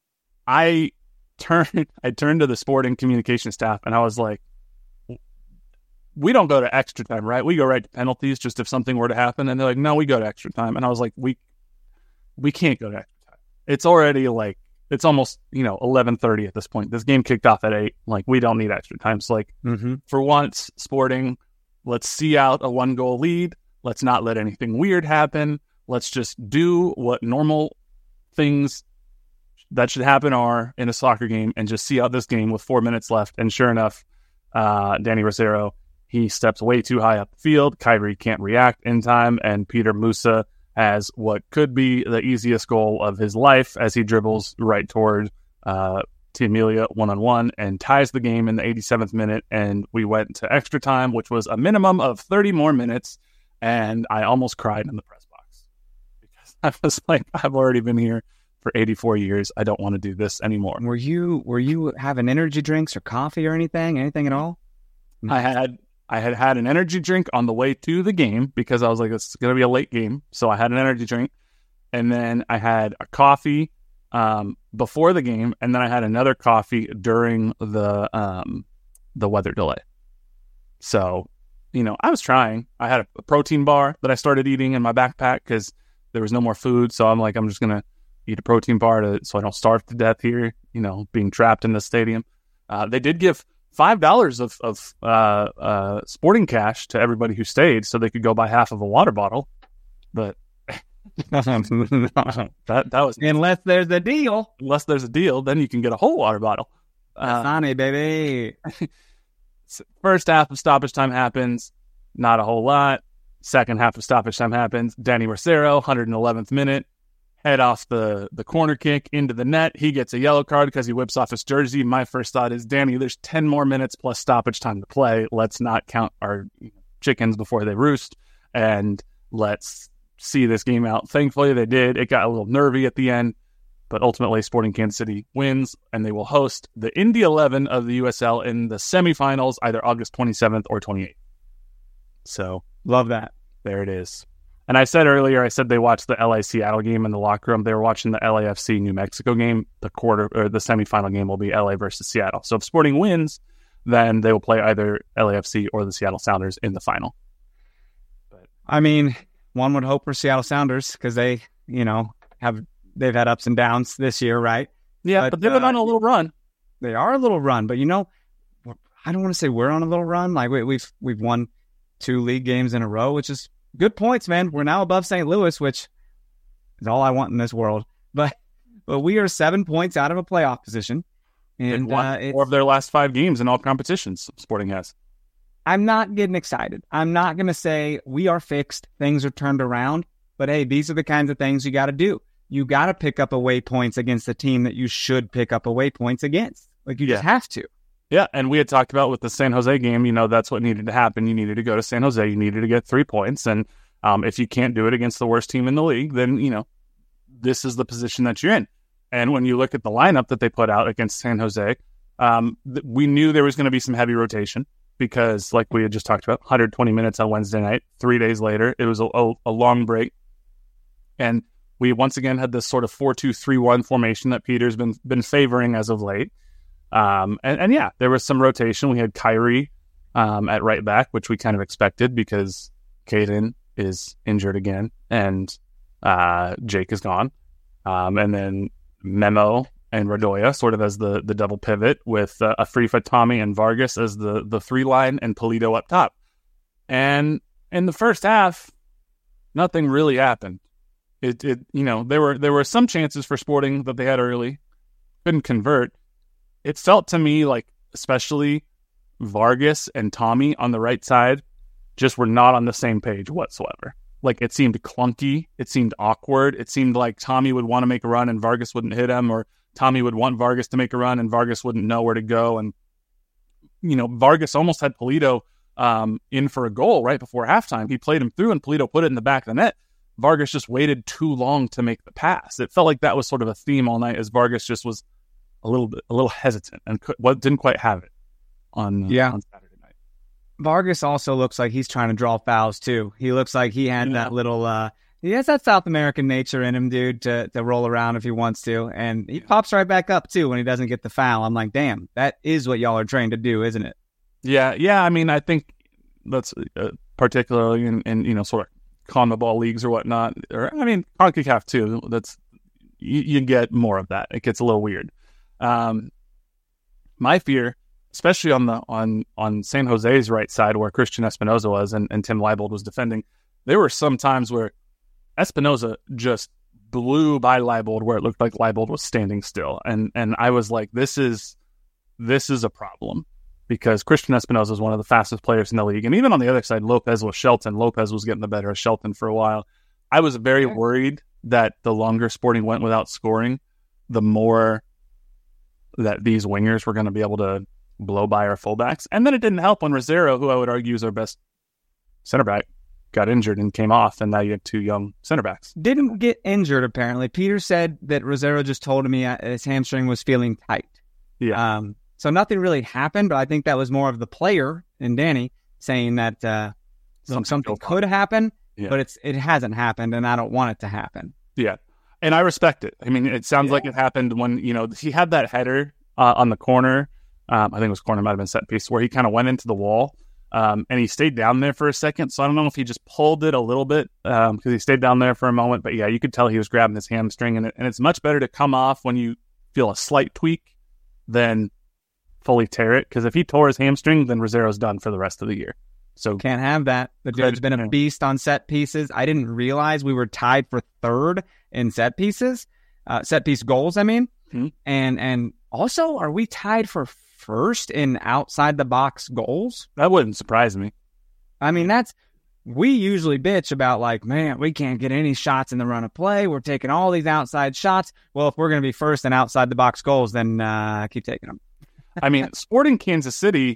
I turned, I turned to the Sporting communication staff, and I was like, we don't go to extra time, right? We go right to penalties just if something were to happen. And they're like, no, we go to extra time. And I was like, we we can't go to extra time. It's already like, it's almost, you know, eleven thirty at this point. This game kicked off at eight. Like, we don't need extra time. So, like, mm-hmm. for once, Sporting, let's see out a one-goal lead. Let's not let anything weird happen. Let's just do what normal things that should happen are in a soccer game and just see out this game with four minutes left. And sure enough, uh, Danny Rosero, he steps way too high up the field. Kyrie can't react in time. And Peter Musa has what could be the easiest goal of his life as he dribbles right toward uh, T-Amelia one-on-one and ties the game in the eighty-seventh minute. And we went to extra time, which was a minimum of thirty more minutes. And I almost cried in the press box because I was like, I've already been here for eighty-four years. I don't want to do this anymore. Were you were you having energy drinks or coffee or anything? Anything at all? I had I had had an energy drink on the way to the game because I was like, it's going to be a late game. So I had an energy drink. And then I had a coffee um, before the game. And then I had another coffee during the um, the weather delay. So, you know, I was trying. I had a protein bar that I started eating in my backpack because there was no more food. So I'm like, I'm just going to eat a protein bar to, so I don't starve to death here, you know, being trapped in the stadium. Uh, they did give five dollars of, of uh, uh, sporting cash to everybody who stayed so they could go buy half of a water bottle. But that that was... Unless there's a deal. Unless there's a deal, then you can get a whole water bottle. Uh, Funny, baby. First half of stoppage time happens. Not a whole lot. Second half of stoppage time happens. Danny Rosero, one hundred eleventh minute. Head off the, the corner kick into the net. He gets a yellow card because he whips off his jersey. My first thought is, Danny, there's ten more minutes plus stoppage time to play. Let's not count our chickens before they roost, and let's see this game out. Thankfully, they did. It got a little nervy at the end, but ultimately Sporting Kansas City wins, and they will host the Indy eleven of the U S L in the semifinals, either August twenty-seventh or twenty-eighth. So, love that. There it is. And I said earlier, I said they watched the L A Seattle game in the locker room. They were watching the L A F C New Mexico game. The quarter or the semifinal game will be L A versus Seattle. So if Sporting wins, then they will play either L A F C or the Seattle Sounders in the final. But I mean, one would hope for Seattle Sounders because they, you know, have they've had ups and downs this year, right? Yeah, but, but they've been uh, on a little run. They are a little run, but you know, I don't want to say we're on a little run. Like we, we've we've won two league games in a row, which is good points, man. We're now above Saint Louis, which is all I want in this world. But but we are seven points out of a playoff position. And won uh, four of their last five games in all competitions, Sporting has. I'm not getting excited. I'm not going to say we are fixed, things are turned around. But hey, these are the kinds of things you got to do. You got to pick up away points against the team that you should pick up away points against. Like you yeah. just have to. Yeah, and we had talked about with the San Jose game, you know, that's what needed to happen. You needed to go to San Jose. You needed to get three points. And um, if you can't do it against the worst team in the league, then, you know, this is the position that you're in. And when you look at the lineup that they put out against San Jose, um, th- we knew there was going to be some heavy rotation because, like we had just talked about, one hundred twenty minutes on Wednesday night. Three days later, it was a, a, a long break. And we once again had this sort of four two three one formation that Peter's been been favoring as of late. Um, and, and yeah, there was some rotation. We had Kyrie um, at right back, which we kind of expected because Caden is injured again and uh, Jake is gone. Um, and then Memo and Radoya sort of as the, the double pivot with uh, Afrifa, Tommy, and Vargas as the, the three line and Polito up top. And in the first half, nothing really happened. It, it you know, there were there were some chances for Sporting that they had early, couldn't convert. It felt to me like, especially Vargas and Tommy on the right side, just were not on the same page whatsoever. Like, it seemed clunky. It seemed awkward. It seemed like Tommy would want to make a run and Vargas wouldn't hit him, or Tommy would want Vargas to make a run and Vargas wouldn't know where to go. And, you know, Vargas almost had Polito um, in for a goal right before halftime. He played him through and Polito put it in the back of the net. Vargas just waited too long to make the pass. It felt like that was sort of a theme all night, as Vargas just was a little bit, a little hesitant and could, what didn't quite have it on, uh, yeah. on Saturday night. Vargas also looks like he's trying to draw fouls too. He looks like he had yeah. that little, uh, he has that South American nature in him, dude, to, to roll around if he wants to. And he pops right back up too when he doesn't get the foul. I'm like, damn, that is what y'all are trained to do, isn't it? Yeah. Yeah. I mean, I think that's uh, particularly in, in, you know, sort of CONMEBOL leagues or whatnot, or I mean, CONCACAF too. That's, you, you get more of that. It gets a little weird. Um, my fear, especially on the, on, on San Jose's right side where Christian Espinoza was and, and Tim Leibold was defending, there were some times where Espinoza just blew by Leibold where it looked like Leibold was standing still. And and I was like, this is this is a problem because Christian Espinoza is one of the fastest players in the league. And even on the other side, Lopez was Shelton. Lopez was getting the better of Shelton for a while. I was very worried that the longer Sporting went without scoring, the more that these wingers were going to be able to blow by our fullbacks. And then it didn't help when Rosero, who I would argue is our best center back, got injured and came off, and now you have two young center backs. Didn't get injured, apparently. Peter said that Rosero just told me his hamstring was feeling tight. Yeah. Um, so nothing really happened, but I think that was more of the player and Danny saying that uh, something, something could happen, yeah. but it's it hasn't happened, and I don't want it to happen. Yeah, and I respect it. I mean, it sounds yeah. like it happened when, you know, he had that header uh, on the corner. Um, I think it was corner, might have been set piece, where he kind of went into the wall. Um, and he stayed down there for a second. So I don't know if he just pulled it a little bit because um, he stayed down there for a moment. But yeah, you could tell he was grabbing his hamstring. And, it, and it's much better to come off when you feel a slight tweak than fully tear it. Because if he tore his hamstring, then Rosero's done for the rest of the year. So can't have that. The dude's been a beast on set pieces. I didn't realize we were tied for third in set pieces, uh, set piece goals, I mean. Mm-hmm. And, and also, are we tied for first in outside the box goals? That wouldn't surprise me. I mean, that's, we usually bitch about like, man, we can't get any shots in the run of play. We're taking all these outside shots. Well, if we're going to be first in outside the box goals, then uh, keep taking them. I mean, Sporting Kansas City,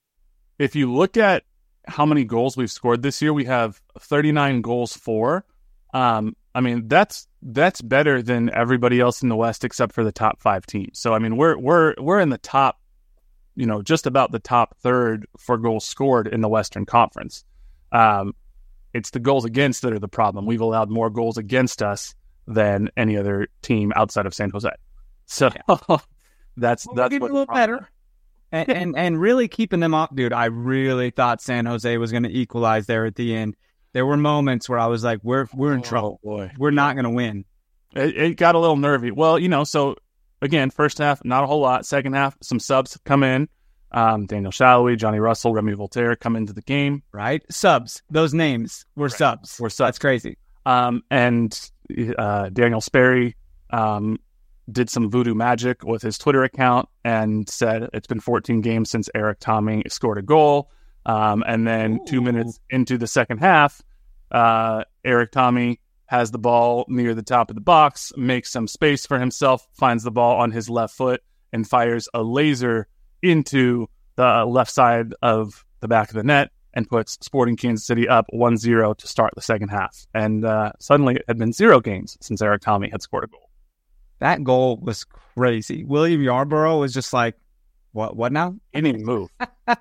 if you look at how many goals we've scored this year, we have thirty-nine goals for. Um, I mean, that's that's better than everybody else in the West except for the top five teams. So, I mean, we're we're we're in the top, you know, just about the top third for goals scored in the Western Conference. Um, it's the goals against that are the problem. We've allowed more goals against us than any other team outside of San Jose. So yeah. that's well, that's we're what a little better. And, and and really keeping them up, dude. I really thought San Jose was going to equalize there at the end. There were moments where I was like, "We're we're in oh, trouble. Boy. We're not going to win." It, it got a little nervy. Well, you know, so again, first half not a whole lot. Second half, some subs come in. Um, Daniel Shallowy, Johnny Russell, Remy Voltaire come into the game. Right, subs. Those names were right. subs. Were subs. That's crazy. Um, and uh, Daniel Sperry um. did some voodoo magic with his Twitter account and said it's been fourteen games since Eric Tommy scored a goal. Um, and then Ooh. two minutes into the second half, uh, Eric Tommy has the ball near the top of the box, makes some space for himself, finds the ball on his left foot, and fires a laser into the left side of the back of the net and puts Sporting Kansas City up one zero to start the second half. And uh, suddenly it had been zero games since Eric Tommy had scored a goal. That goal was crazy. William Yarborough was just like, what What now? He didn't even move.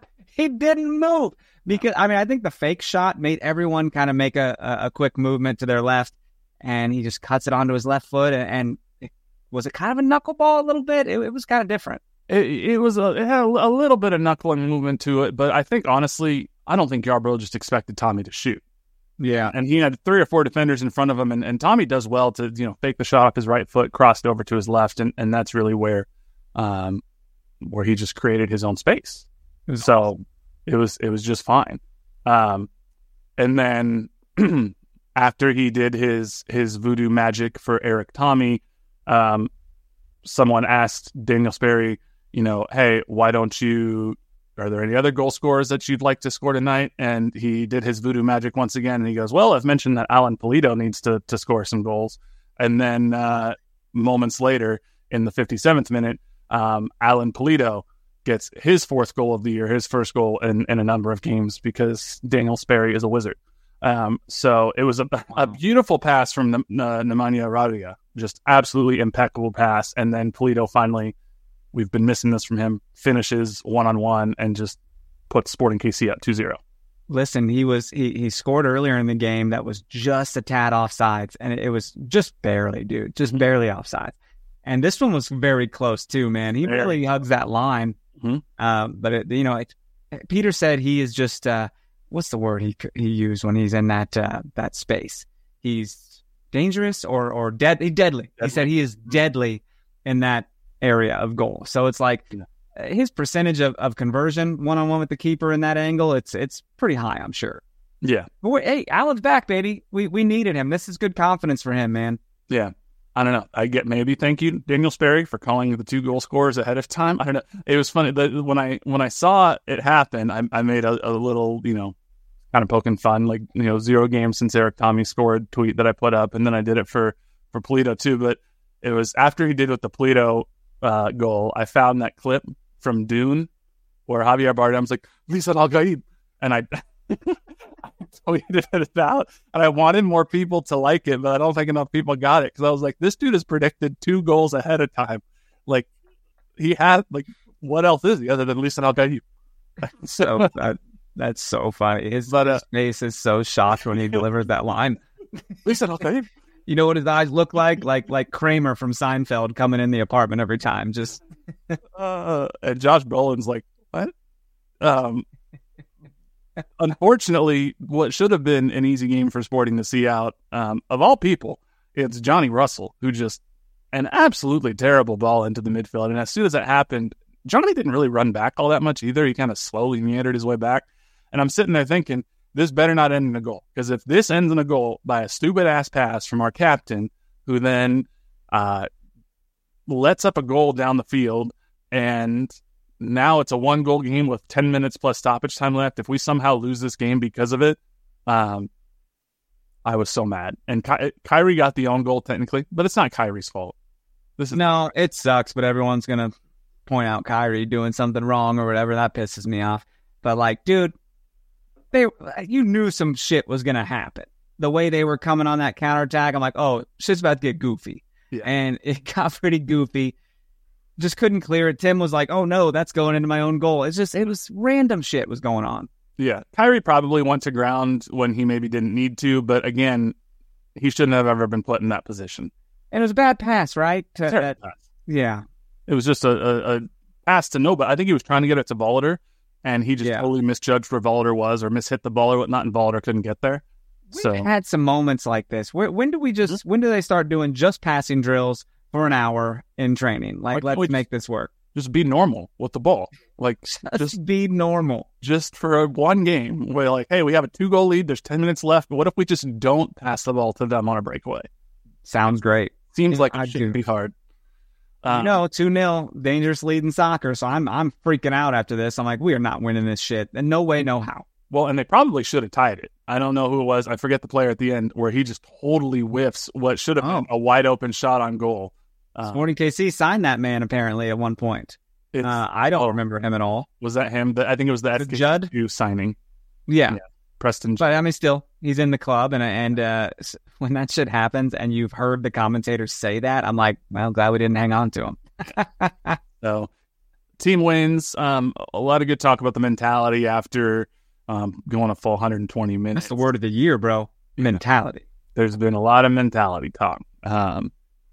He didn't move. Because, I mean, I think the fake shot made everyone kind of make a, a, a quick movement to their left, and he just cuts it onto his left foot. And, and it, was it kind of a knuckleball a little bit? It, it was kind of different. It, it was a, it had a, a little bit of knuckling movement to it, but I think, honestly, I don't think Yarborough just expected Tommy to shoot. Yeah. And he had three or four defenders in front of him, and, and Tommy does well to, you know, fake the shot off his right foot, crossed over to his left, and, and that's really where um, where he just created his own space. It so awesome. it was it was just fine. Um, and then after he did his his voodoo magic for Eric Tommy, um, someone asked Daniel Sperry, you know, hey, why don't you are there any other goal scorers that you'd like to score tonight? And he did his voodoo magic once again. And he goes, well, I've mentioned that Alan Pulido needs to to score some goals. And then uh, moments later, in the fifty-seventh minute, um, Alan Pulido gets his fourth goal of the year, his first goal in, in a number of games because Daniel Sperry is a wizard. Um, so it was a, wow. a beautiful pass from uh, Nemanja Radia, just absolutely impeccable pass. And then Pulido finally, we've been missing this from him, finishes one-on-one and just puts Sporting K C up two zero. Listen, he was he, he scored earlier in the game that was just a tad offsides, and it, it was just barely, dude, just barely offsides. And this one was very close too, man. He really hugs that line. Mm-hmm. Uh, but, it, you know, it, Peter said he is just uh, what's the word he he used when he's in that uh, that space? He's dangerous or or dead. He deadly. deadly. He said he is deadly in that area of goal. So it's like yeah. his percentage of, of conversion one on one with the keeper in that angle. It's it's pretty high, I'm sure. Yeah. But wait, hey, Allen's back, baby. We we needed him. This is good confidence for him, man. Yeah. I don't know. I get maybe thank you, Daniel Sperry, for calling the two goal scorers ahead of time. I don't know. It was funny that when I when I saw it happen, I, I made a, a little, you know, kind of poking fun, like, you know, zero games since Eric Tommy scored tweet that I put up, and then I did it for for Polito too. But it was after he did with the Polito uh, goal, I found that clip from Dune where Javier Bardem's like, Lisa Al Gaib, and I. I tweeted it out, and I wanted more people to like it, but I don't think enough people got it because I was like, this dude has predicted two goals ahead of time. Like, he had, like, what else is he other than Lisa Al Gaib? So that, that's so funny. His, but, uh, his face is so shocked when he delivered that line. Lisa Al Gaib. You know what his eyes look like? Like like Kramer from Seinfeld coming in the apartment every time. Just uh, and Josh Brolin's like, what? Um. Unfortunately, what should have been an easy game for Sporting to see out, um, of all people, it's Johnny Russell, who just an absolutely terrible ball into the midfield. And as soon as that happened, Johnny didn't really run back all that much either. He kind of slowly meandered his way back. And I'm sitting there thinking, this better not end in a goal. Because if this ends in a goal by a stupid-ass pass from our captain, who then uh, lets up a goal down the field, and now it's a one-goal game with ten minutes plus stoppage time left. If we somehow lose this game because of it, um, I was so mad. And Ky- Kyrie got the own goal technically, but it's not Kyrie's fault. This is no, it sucks, but everyone's going to point out Kyrie doing something wrong or whatever. That pisses me off. But, like, dude, they you knew some shit was going to happen. The way they were coming on that counterattack, I'm like, oh, shit's about to get goofy. Yeah. And it got pretty goofy. Just couldn't clear it. Tim was like, oh, no, that's going into my own goal. It's just, it was random shit was going on. Yeah. Kyrie probably went to ground when he maybe didn't need to. But again, he shouldn't have ever been put in that position. And it was a bad pass, right? To, that, pass. Yeah. It was just a, a, a pass to nobody. I think he was trying to get it to Volliter, and he just yeah. totally misjudged where Volliter was or mishit the ball or whatnot, and Volliter couldn't get there. We've so. had some moments like this. Where, when do we just, mm-hmm. when do they start doing just passing drills for an hour in training? Like, let's just, make this work. Just be normal with the ball. Like, just, just be normal. Just for a one game where, like, hey, we have a two-goal lead. There's ten minutes left. What if we just don't pass the ball to them on a breakaway? Sounds great. Seems like I it shouldn't be hard. Um, you know, two nil, dangerous lead in soccer. So I'm I'm freaking out after this. I'm like, we are not winning this shit. And no way, no how. Well, and they probably should have tied it. I don't know who it was. I forget the player at the end where he just totally whiffs what should have oh. been a wide-open shot on goal. Uh, Sporting K C signed that man apparently at one point. Uh, I don't oh, remember him at all. Was that him? I think it was the Judd signing. Yeah. yeah, Preston. But I mean, still, he's in the club, and and uh, when that shit happens, and you've heard the commentators say that, I'm like, well, glad we didn't hang on to him. So, team wins. Um, a lot of good talk about the mentality after um, going a full one hundred twenty minutes. That's the word of the year, bro. Mentality. There's been a lot of mentality talk. Um,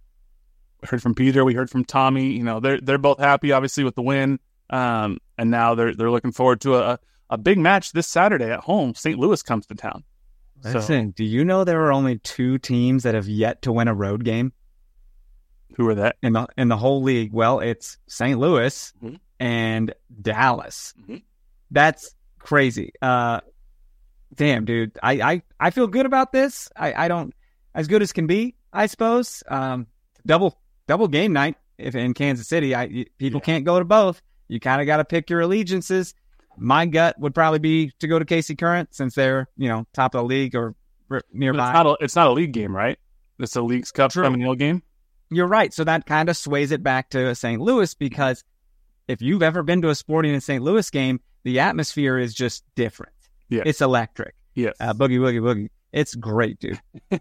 we heard from Peter. We heard from Tommy. You know, they're they're both happy, obviously, with the win. Um, and now they're they're looking forward to a, a big match this Saturday at home. Saint Louis comes to town. Listen, so, do you know there are only two teams that have yet to win a road game? Who are that? In the in the whole league? Well, it's Saint Louis mm-hmm. and Dallas. Mm-hmm. That's crazy. Uh, damn, dude. I, I, I feel good about this. I, I don't as good as can be, I suppose. Um, double double game night if in Kansas City. I people yeah. can't go to both. You kind of got to pick your allegiances. My gut would probably be to go to K C Current since they're, you know, top of the league or nearby. It's not, a, it's not a league game, right? It's a League's Cup Seminole game. You're right. So that kind of sways it back to Saint Louis because if you've ever been to a Sporting in Saint Louis game, the atmosphere is just different. Yeah. It's electric. Yes. Uh, boogie, boogie, boogie. It's great, dude.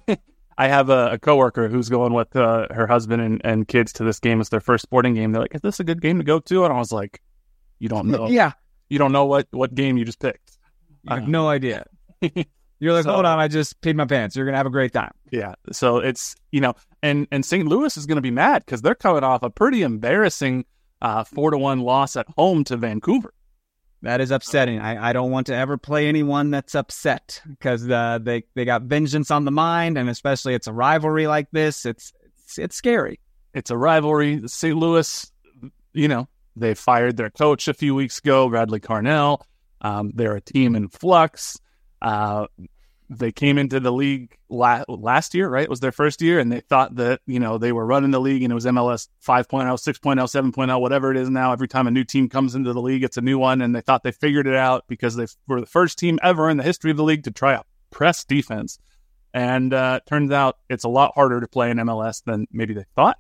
I have a, a coworker who's going with uh, her husband and, and kids to this game. It's their first Sporting game. They're like, is this a good game to go to? And I was like, you don't know. Yeah. You don't know what, what game you just picked. You have uh, no idea. You're like, so, hold on, I just peed my pants. You're going to have a great time. Yeah. So it's, you know, and, and Saint Louis is going to be mad because they're coming off a pretty embarrassing uh, four to one loss at home to Vancouver. That is upsetting. I, I don't want to ever play anyone that's upset because uh, they, they got vengeance on the mind, and especially it's a rivalry like this. It's it's, it's scary. It's a rivalry. Saint Louis, you know, they fired their coach a few weeks ago, Bradley Carnell. Um, they're a team in flux. Uh, they came into the league la- last year, right? It was their first year, and they thought that, you know, they were running the league, and it was M L S five point oh, six point oh, seven point oh, whatever it is now. Every time a new team comes into the league, it's a new one, and they thought they figured it out because they were the first team ever in the history of the league to try a press defense. And uh, turns out it's a lot harder to play in M L S than maybe they thought.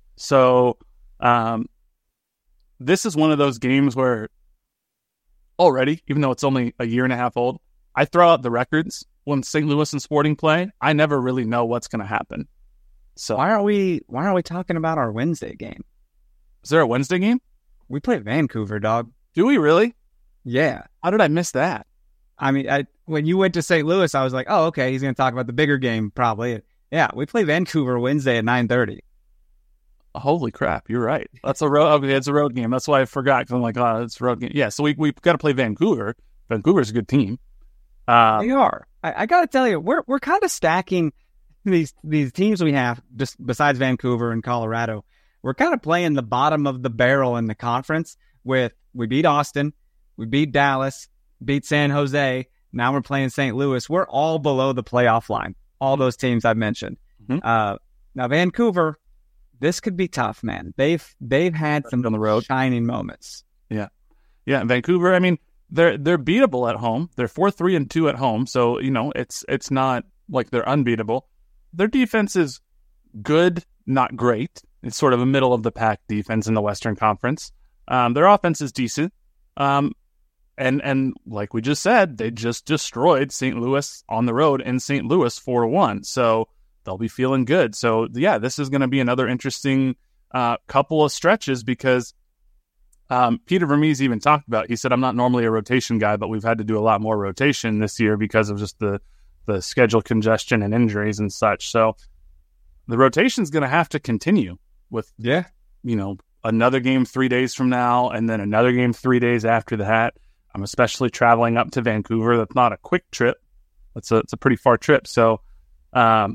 So um, this is one of those games where already, even though it's only a year and a half old, I throw out the records when Saint Louis and Sporting play. I never really know what's going to happen. So why are we why are we talking about our Wednesday game? Is there a Wednesday game? We play Vancouver, dog. Do we really? Yeah. How did I miss that? I mean, I, when you went to Saint Louis, I was like, oh, okay, he's going to talk about the bigger game probably. Yeah, we play Vancouver Wednesday at nine thirty. Holy crap, you're right. That's a road. Okay, it's a road game. That's why I forgot. Cause I'm like, oh, it's a road game. Yeah, so we we got to play Vancouver. Vancouver's a good team. Uh, they are. I, I got to tell you, we're we're kind of stacking these these teams we have. Just besides Vancouver and Colorado, we're kind of playing the bottom of the barrel in the conference. With we beat Austin, we beat Dallas, beat San Jose. Now we're playing Saint Louis. We're all below the playoff line. All those teams I've mentioned. Mm-hmm. Uh, now Vancouver. This could be tough, man. They've they've had some on the road shining moments. Yeah, yeah. Vancouver. I mean, they're they're beatable at home. They're four three and two at home. So you know, it's it's not like they're unbeatable. Their defense is good, not great. It's sort of a middle of the pack defense in the Western Conference. Um, their offense is decent. Um, and and like we just said, they just destroyed Saint Louis on the road in Saint Louis four to one. So they'll be feeling good. So, yeah, this is going to be another interesting uh, couple of stretches because um, Peter Vermes even talked about, he said, I'm not normally a rotation guy, but we've had to do a lot more rotation this year because of just the, the schedule congestion and injuries and such. So the rotation is going to have to continue with, yeah, you know, another game three days from now and then another game three days after that. I'm especially traveling up to Vancouver. That's not a quick trip. It's a, it's a pretty far trip. So, um,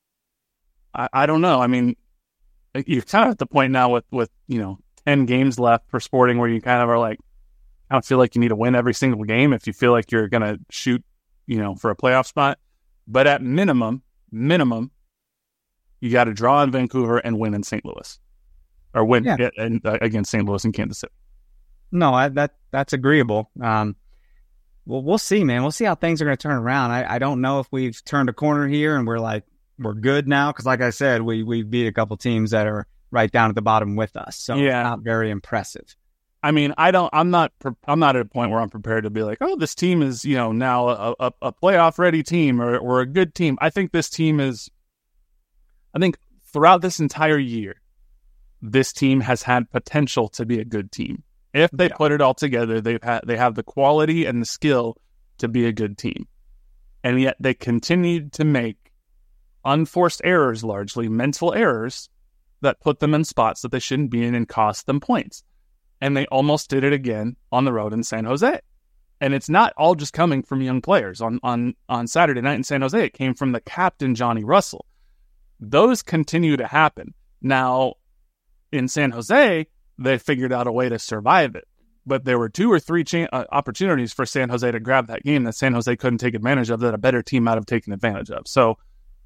I, I don't know. I mean, you're kind of at the point now with, with, you know, ten games left for Sporting where you kind of are like, I don't feel like you need to win every single game if you feel like you're going to shoot, you know, for a playoff spot. But at minimum, minimum, you got to draw in Vancouver and win in Saint Louis. Or win yeah. in, uh, against Saint Louis and Kansas City. No, I, that that's agreeable. Um, well, we'll see, man. We'll see how things are going to turn around. I, I don't know if we've turned a corner here and we're like, we're good now, because like I said, we we beat a couple teams that are right down at the bottom with us, so yeah. Not very impressive. I mean, I don't. I'm not. I'm not at a point where I'm prepared to be like, oh, this team is, you know, now a, a, a playoff ready team or or a good team. I think this team is. I think throughout this entire year, this team has had potential to be a good team. If they yeah. put it all together, they've had they have the quality and the skill to be a good team, and yet they continued to make unforced errors, largely mental errors, that put them in spots that they shouldn't be in and cost them points. And they almost did it again on the road in San Jose. And it's not all just coming from young players. On on on Saturday night in San Jose, it came from the captain, Johnny Russell. Those continue to happen. Now, in San Jose, they figured out a way to survive it. But there were two or three cha- uh, opportunities for San Jose to grab that game that San Jose couldn't take advantage of, that a better team might have taken advantage of. So,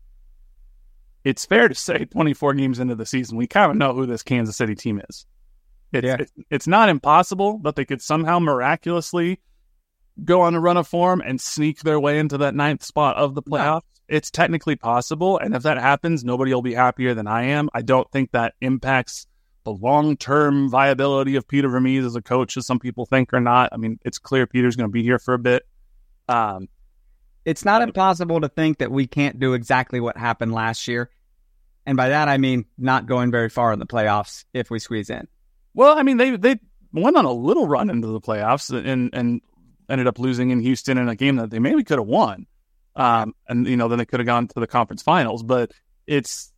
it's fair to say twenty-four games into the season, we kind of know who this Kansas City team is. It's, yeah. it's, it's not impossible that they could somehow miraculously go on a run of form and sneak their way into that ninth spot of the playoffs. No. It's technically possible, and if that happens, nobody will be happier than I am. I don't think that impacts the long-term viability of Peter Vermes as a coach, as some people think or not. I mean, it's clear Peter's going to be here for a bit. Um, It's not impossible to think that we can't do exactly what happened last year. And by that, I mean not going very far in the playoffs if we squeeze in. Well, I mean, they they went on a little run into the playoffs and, and ended up losing in Houston in a game that they maybe could have won. Um, and, you know, then they could have gone to the conference finals. But it's,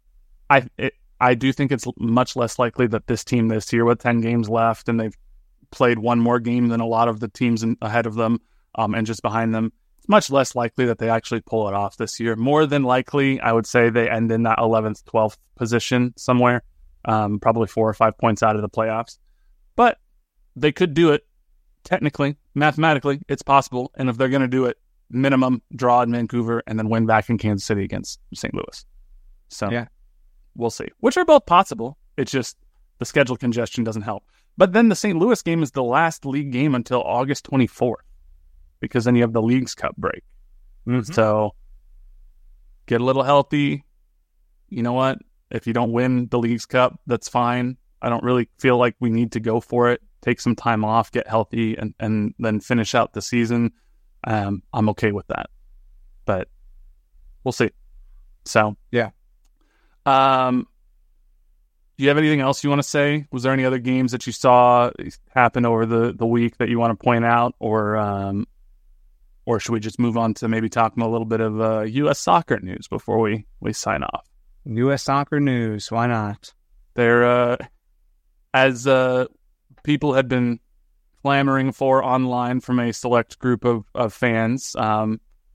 I it, I do think it's much less likely that this team this year with ten games left and they've played one more game than a lot of the teams in, ahead of them um, and just behind them. It's much less likely that they actually pull it off this year. More than likely, I would say they end in that eleventh, twelfth position somewhere, um, probably four or five points out of the playoffs. But they could do it. Technically, mathematically, it's possible. And if they're going to do it, minimum draw in Vancouver and then win back in Kansas City against Saint Louis. So yeah, we'll see. Which are both possible. It's just the schedule congestion doesn't help. But then the Saint Louis game is the last league game until August twenty-fourth, because then you have the Leagues Cup break. Mm-hmm. So get a little healthy. You know what? If you don't win the Leagues Cup, that's fine. I don't really feel like we need to go for it. Take some time off, get healthy, and, and then finish out the season. Um, I'm okay with that. But we'll see. So, yeah. Um, do you have anything else you want to say? Was there any other games that you saw happen over the, the week that you want to point out? Or um, or should we just move on to maybe talking a little bit of uh, U S soccer news before we, we sign off? U S soccer news, why not? There, uh, as uh, people had been clamoring for online from a select group of, of fans, um,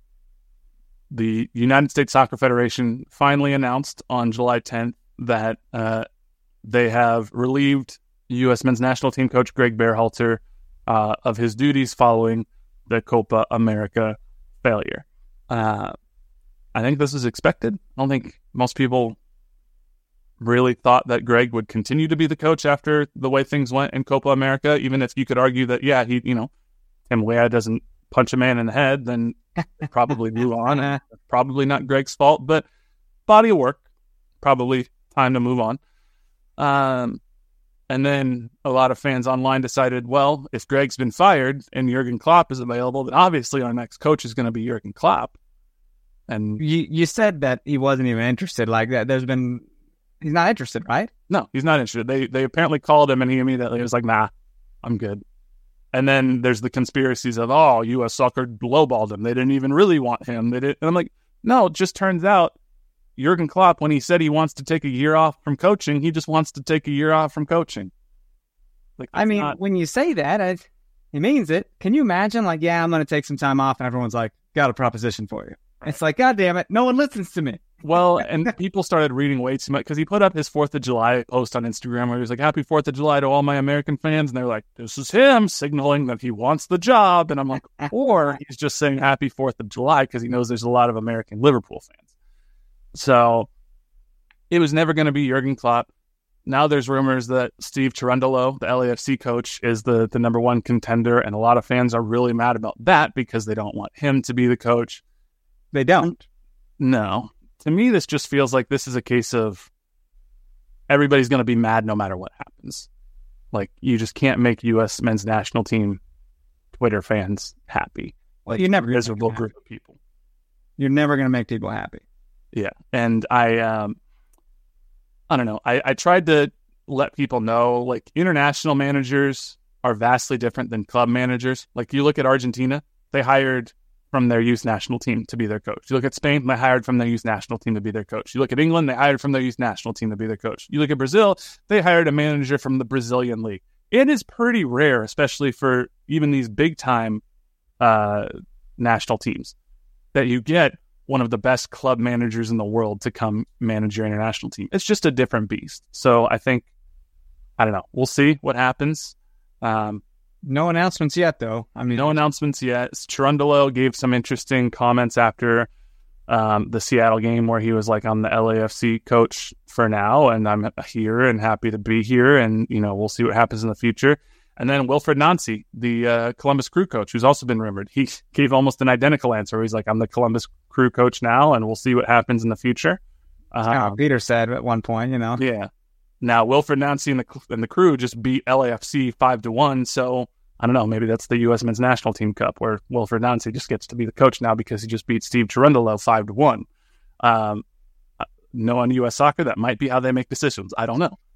the United States Soccer Federation finally announced on July tenth that uh, they have relieved U S men's national team coach Greg Berhalter uh, of his duties following the Copa America failure. Uh, I think this is expected. I don't think most people really thought that Greg would continue to be the coach after the way things went in Copa America, even if you could argue that, yeah, he, you know, Tim Weah doesn't punch a man in the head, then probably move on. Probably not Greg's fault, but body of work, probably time to move on. Um, and then a lot of fans online decided, well, if Greg's been fired and Jurgen Klopp is available, then obviously our next coach is going to be Jurgen Klopp. And you you said that he wasn't even interested. Like that, there's been he's not interested, right? No, he's not interested. They they apparently called him, and he immediately was like, "Nah, I'm good." And then there's the conspiracies of, oh, U S Soccer lowballed him. They didn't even really want him. They did, and I'm like, no, it just turns out Jurgen Klopp, when he said he wants to take a year off from coaching, he just wants to take a year off from coaching. Like, I mean, not... when you say that, I, he means it. Can you imagine, like, yeah, I'm going to take some time off, and everyone's like, got a proposition for you. Right. It's like, God damn it, no one listens to me. Well, and people started reading way too much, because he put up his fourth of July post on Instagram where he was like, happy fourth of July to all my American fans. And they're like, this is him signaling that he wants the job. And I'm like, or he's just saying happy fourth of July because he knows there's a lot of American Liverpool fans. So it was never going to be Jurgen Klopp. Now there's rumors that Steve Cherundolo, the L A F C coach, is the, the number one contender. And a lot of fans are really mad about that because they don't want him to be the coach. They don't. No. To me, this just feels like this is a case of everybody's going to be mad no matter what happens. Like, you just can't make U S men's national team Twitter fans happy. Well, you're never miserable group of people. You're never going to make people happy. Yeah. And I, um, I don't know. I, I tried to let people know, like, international managers are vastly different than club managers. Like, you look at Argentina, they hired from their youth national team to be their coach. You look at Spain, they hired from their youth national team to be their coach. You look at England, they hired from their youth national team to be their coach. You look at Brazil, they hired a manager from the Brazilian league. It is pretty rare, especially for even these big-time uh, national teams, that you get one of the best club managers in the world to come manage your international team. It's just a different beast. So I think, I don't know, we'll see what happens. Um, No announcements yet, though. I mean, no announcements yet. Cherundolo gave some interesting comments after um, the Seattle game where he was like, I'm the L A F C coach for now, and I'm here and happy to be here, and, you know, we'll see what happens in the future. And then Wilfred Nancy, the uh, Columbus Crew coach, who's also been rumored, he gave almost an identical answer. He's like, I'm the Columbus Crew coach now, and we'll see what happens in the future. Uh, oh, Peter said at one point, you know. Yeah. Now, Wilfred Nancy and the and the Crew just beat L A F C five to one, so I don't know, maybe that's the U S men's national team cup where Wilfred Nancy just gets to be the coach now because he just beat Steve Cherundolo five to one. Um, no, on U S soccer, that might be how they make decisions. I don't know.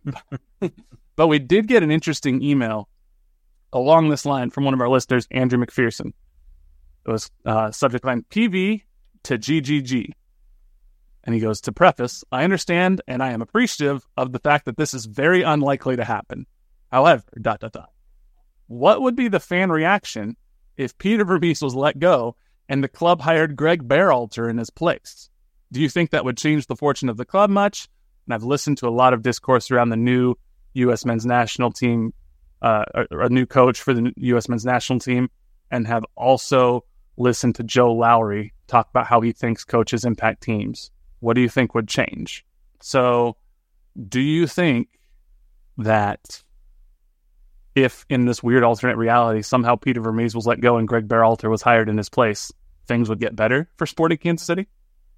But we did get an interesting email along this line from one of our listeners, Andrew McPherson. It was uh, subject line P V to G G G. And he goes, to preface, I understand and I am appreciative of the fact that this is very unlikely to happen. However, dot, dot, dot. what would be the fan reaction if Peter Vermes was let go and the club hired Greg Berhalter in his place? Do you think that would change the fortune of the club much? And I've listened to a lot of discourse around the new U S men's national team, uh, a, a new coach for the U S men's national team, and have also listened to Joe Lowry talk about how he thinks coaches impact teams. What do you think would change? So do you think that if in this weird alternate reality, somehow Peter Vermes was let go and Greg Berhalter was hired in his place, things would get better for Sporting Kansas City?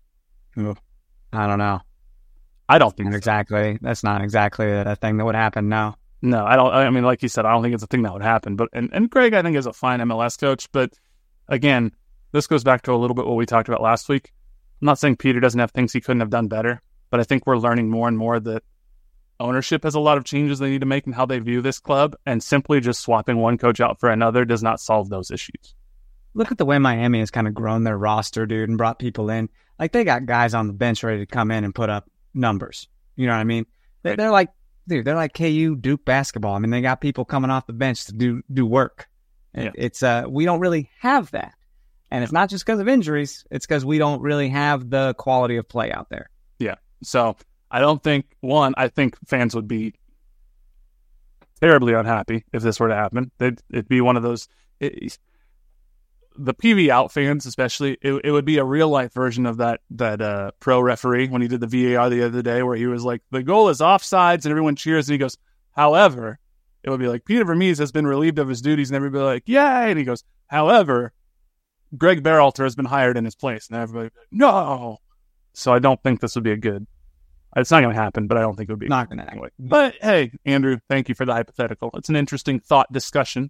I don't know. I don't think Not so. exactly. That's not exactly a thing that would happen. No. No, I don't. I mean, like you said, I don't think it's a thing that would happen. But and, and Greg, I think, is a fine M L S coach. But again, this goes back to a little bit what we talked about last week. I'm not saying Peter doesn't have things he couldn't have done better, but I think we're learning more and more that ownership has a lot of changes they need to make in how they view this club, and simply just swapping one coach out for another does not solve those issues. Look at the way Miami has kind of grown their roster, dude, and brought people in. Like, they got guys on the bench ready to come in and put up numbers. You know what I mean? They, they're like, dude, they're like K U, Duke basketball. I mean, they got people coming off the bench to do do work. Yeah. It's uh, we don't really have that, and it's not just because of injuries. It's because we don't really have the quality of play out there. Yeah. So I don't think one. I think fans would be terribly unhappy if this were to happen. They'd, it'd be one of those. It, the P V out fans, especially, it, it would be a real life version of that that uh, pro referee when he did the V A R the other day, where he was like, "The goal is offsides," and everyone cheers, and he goes, "However," it would be like, "Peter Vermes has been relieved of his duties," and everybody like, "Yay!" And he goes, "However, Greg Berhalter has been hired in his place," and everybody would be like, "No." So I don't think this would be a good. It's not going to happen, but I don't think it would be Not going to anyway. But hey, Andrew, thank you for the hypothetical. It's an interesting thought discussion.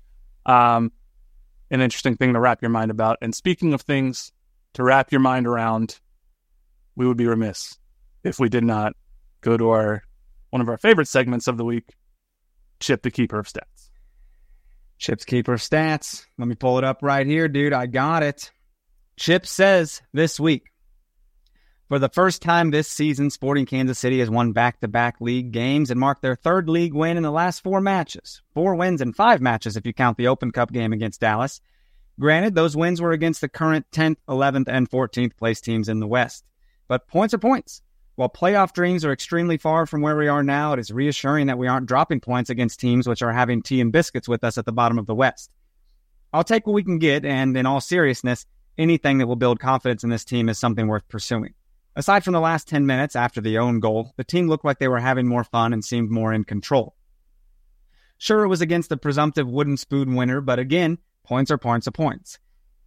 Um. An interesting thing to wrap your mind about. And speaking of things to wrap your mind around, we would be remiss if we did not go to our one of our favorite segments of the week, Chip the Keeper of Stats. Chip's Keeper of Stats. Let me pull it up right here, dude. I got it. Chip says this week, for the first time this season, Sporting Kansas City has won back-to-back league games and marked their third league win in the last four matches. Four wins in five matches if you count the Open Cup game against Dallas. Granted, those wins were against the current tenth, eleventh, and fourteenth place teams in the West. But points are points. While playoff dreams are extremely far from where we are now, it is reassuring that we aren't dropping points against teams which are having tea and biscuits with us at the bottom of the West. I'll take what we can get, and in all seriousness, anything that will build confidence in this team is something worth pursuing. Aside from the last ten minutes after the own goal, the team looked like they were having more fun and seemed more in control. Sure, it was against the presumptive wooden spoon winner, but again, points are points are points.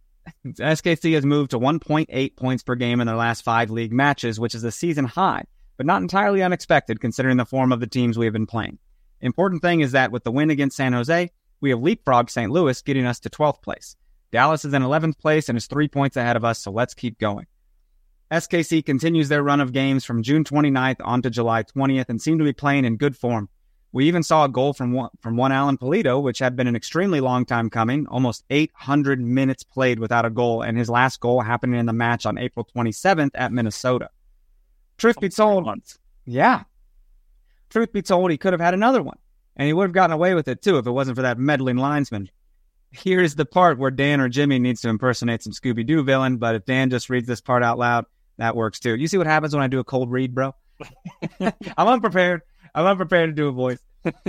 S K C has moved to one point eight points per game in their last five league matches, which is a season high, but not entirely unexpected considering the form of the teams we have been playing. Important thing is that with the win against San Jose, we have leapfrogged Saint Louis, getting us to twelfth place. Dallas is in eleventh place and is three points ahead of us, so let's keep going. S K C continues their run of games from June twenty-ninth on to July twentieth and seem to be playing in good form. We even saw a goal from one, from one Alan Pulido, which had been an extremely long time coming, almost eight hundred minutes played without a goal, and his last goal happening in the match on April twenty-seventh at Minnesota. Truth be told, yeah. Truth be told, he could have had another one, and he would have gotten away with it too if it wasn't for that meddling linesman. Here's the part where Dan or Jimmy needs to impersonate some Scooby-Doo villain, but if Dan just reads this part out loud, that works too. You see what happens when I do a cold read, bro? I'm unprepared. I'm unprepared to do a voice.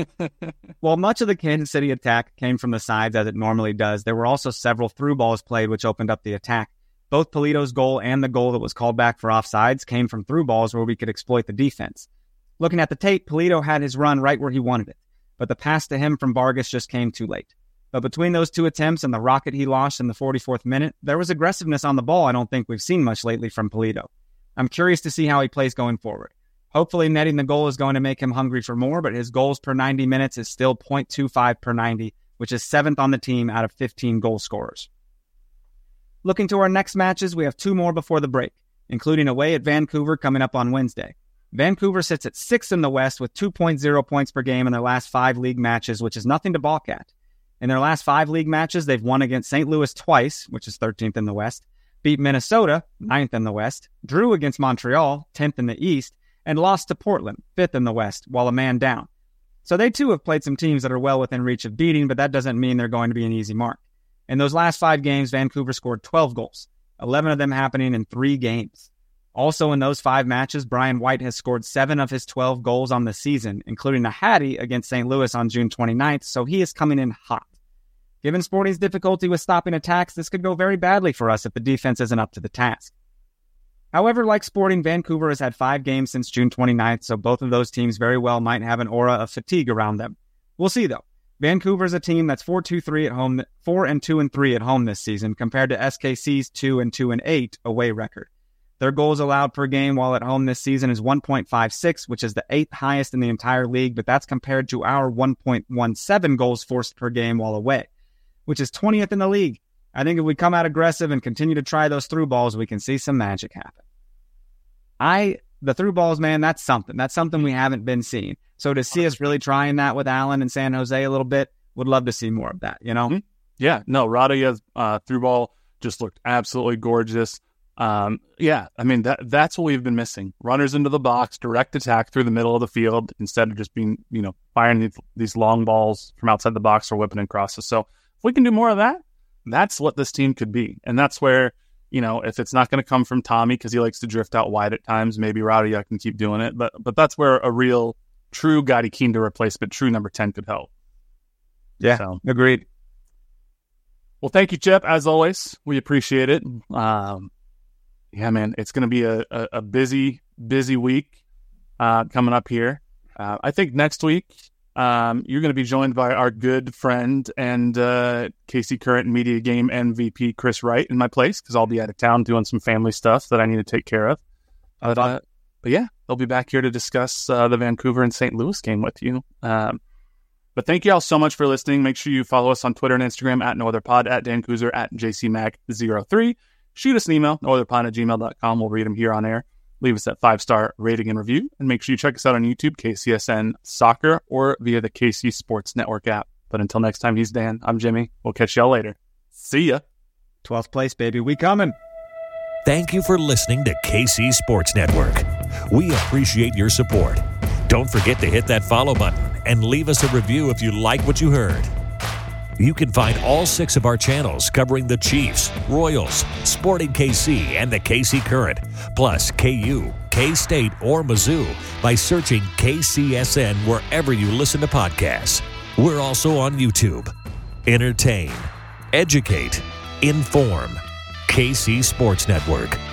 While much of the Kansas City attack came from the sides as it normally does, there were also several through balls played which opened up the attack. Both Pulido's goal and the goal that was called back for offsides came from through balls where we could exploit the defense. Looking at the tape, Pulido had his run right where he wanted it, but the pass to him from Vargas just came too late. But between those two attempts and the rocket he launched in the forty-fourth minute, there was aggressiveness on the ball I don't think we've seen much lately from Pulido. I'm curious to see how he plays going forward. Hopefully netting the goal is going to make him hungry for more, but his goals per ninety minutes is still point two five per ninety, which is seventh on the team out of fifteen goal scorers. Looking to our next matches, we have two more before the break, including away at Vancouver coming up on Wednesday. Vancouver sits at sixth in the West with two point oh points per game in their last five league matches, which is nothing to balk at. In their last five league matches, they've won against Saint Louis twice, which is thirteenth in the West, beat Minnesota, ninth in the West, drew against Montreal, tenth in the East, and lost to Portland, fifth in the West, while a man down. So they too have played some teams that are well within reach of beating, but that doesn't mean they're going to be an easy mark. In those last five games, Vancouver scored twelve goals, eleven of them happening in three games. Also in those five matches, Brian White has scored seven of his twelve goals on the season, including a hattie against Saint Louis on June twenty-ninth, so he is coming in hot. Given Sporting's difficulty with stopping attacks, this could go very badly for us if the defense isn't up to the task. However, like Sporting, Vancouver has had five games since June twenty-ninth, so both of those teams very well might have an aura of fatigue around them. We'll see, though. Vancouver is a team that's four two three at home, four and two and three at home this season, compared to S K C's two and two and eight away record. Their goals allowed per game while at home this season is one point five six, which is the eighth highest in the entire league, but that's compared to our one point one seven goals forced per game while away, which is twentieth in the league. I think if we come out aggressive and continue to try those through balls, we can see some magic happen. I, the through balls, man, that's something. That's something we haven't been seeing. So to see us really trying that with Allen and San Jose a little bit, would love to see more of that, you know? Mm-hmm. Yeah, no, Radaya's uh, through ball just looked absolutely gorgeous. Um, yeah, I mean, that that's what we've been missing. Runners into the box, direct attack through the middle of the field instead of just being, you know, firing these, these long balls from outside the box or whipping in crosses. So if we can do more of that, that's what this team could be. And that's where, you know, if it's not going to come from Tommy because he likes to drift out wide at times, maybe Radaya can keep doing it. But but that's where a real, true Gadi Kinda replacement, true number ten could help. Yeah, so. Agreed. Well, thank you, Chip. As always, we appreciate it. Um, yeah, man, it's going to be a, a, a busy, busy week uh, coming up here. Uh, I think next week um, you're going to be joined by our good friend and uh, K C Current Media Game M V P Chris Wright in my place because I'll be out of town doing some family stuff that I need to take care of. But, uh, but yeah, they'll be back here to discuss uh, the Vancouver and Saint Louis game with you. Um, but thank you all so much for listening. Make sure you follow us on Twitter and Instagram at NoOtherPod, at Dan Kuzer, at J C Mac zero three. Shoot us an email, nootherpod at gmail dot com. We'll read them here on air. Leave us that five-star rating and review. And make sure you check us out on YouTube, K C S N Soccer, or via the K C Sports Network app. But until next time, he's Dan. I'm Jimmy. We'll catch y'all later. See ya. twelfth place, baby. We coming. Thank you for listening to K C Sports Network. We appreciate your support. Don't forget to hit that follow button and leave us a review if you like what you heard. You can find all six of our channels covering the Chiefs, Royals, Sporting K C, and the K C Current, plus K U, K-State, or Mizzou by searching K C S N wherever you listen to podcasts. We're also on YouTube. Entertain, educate, inform. K C Sports Network.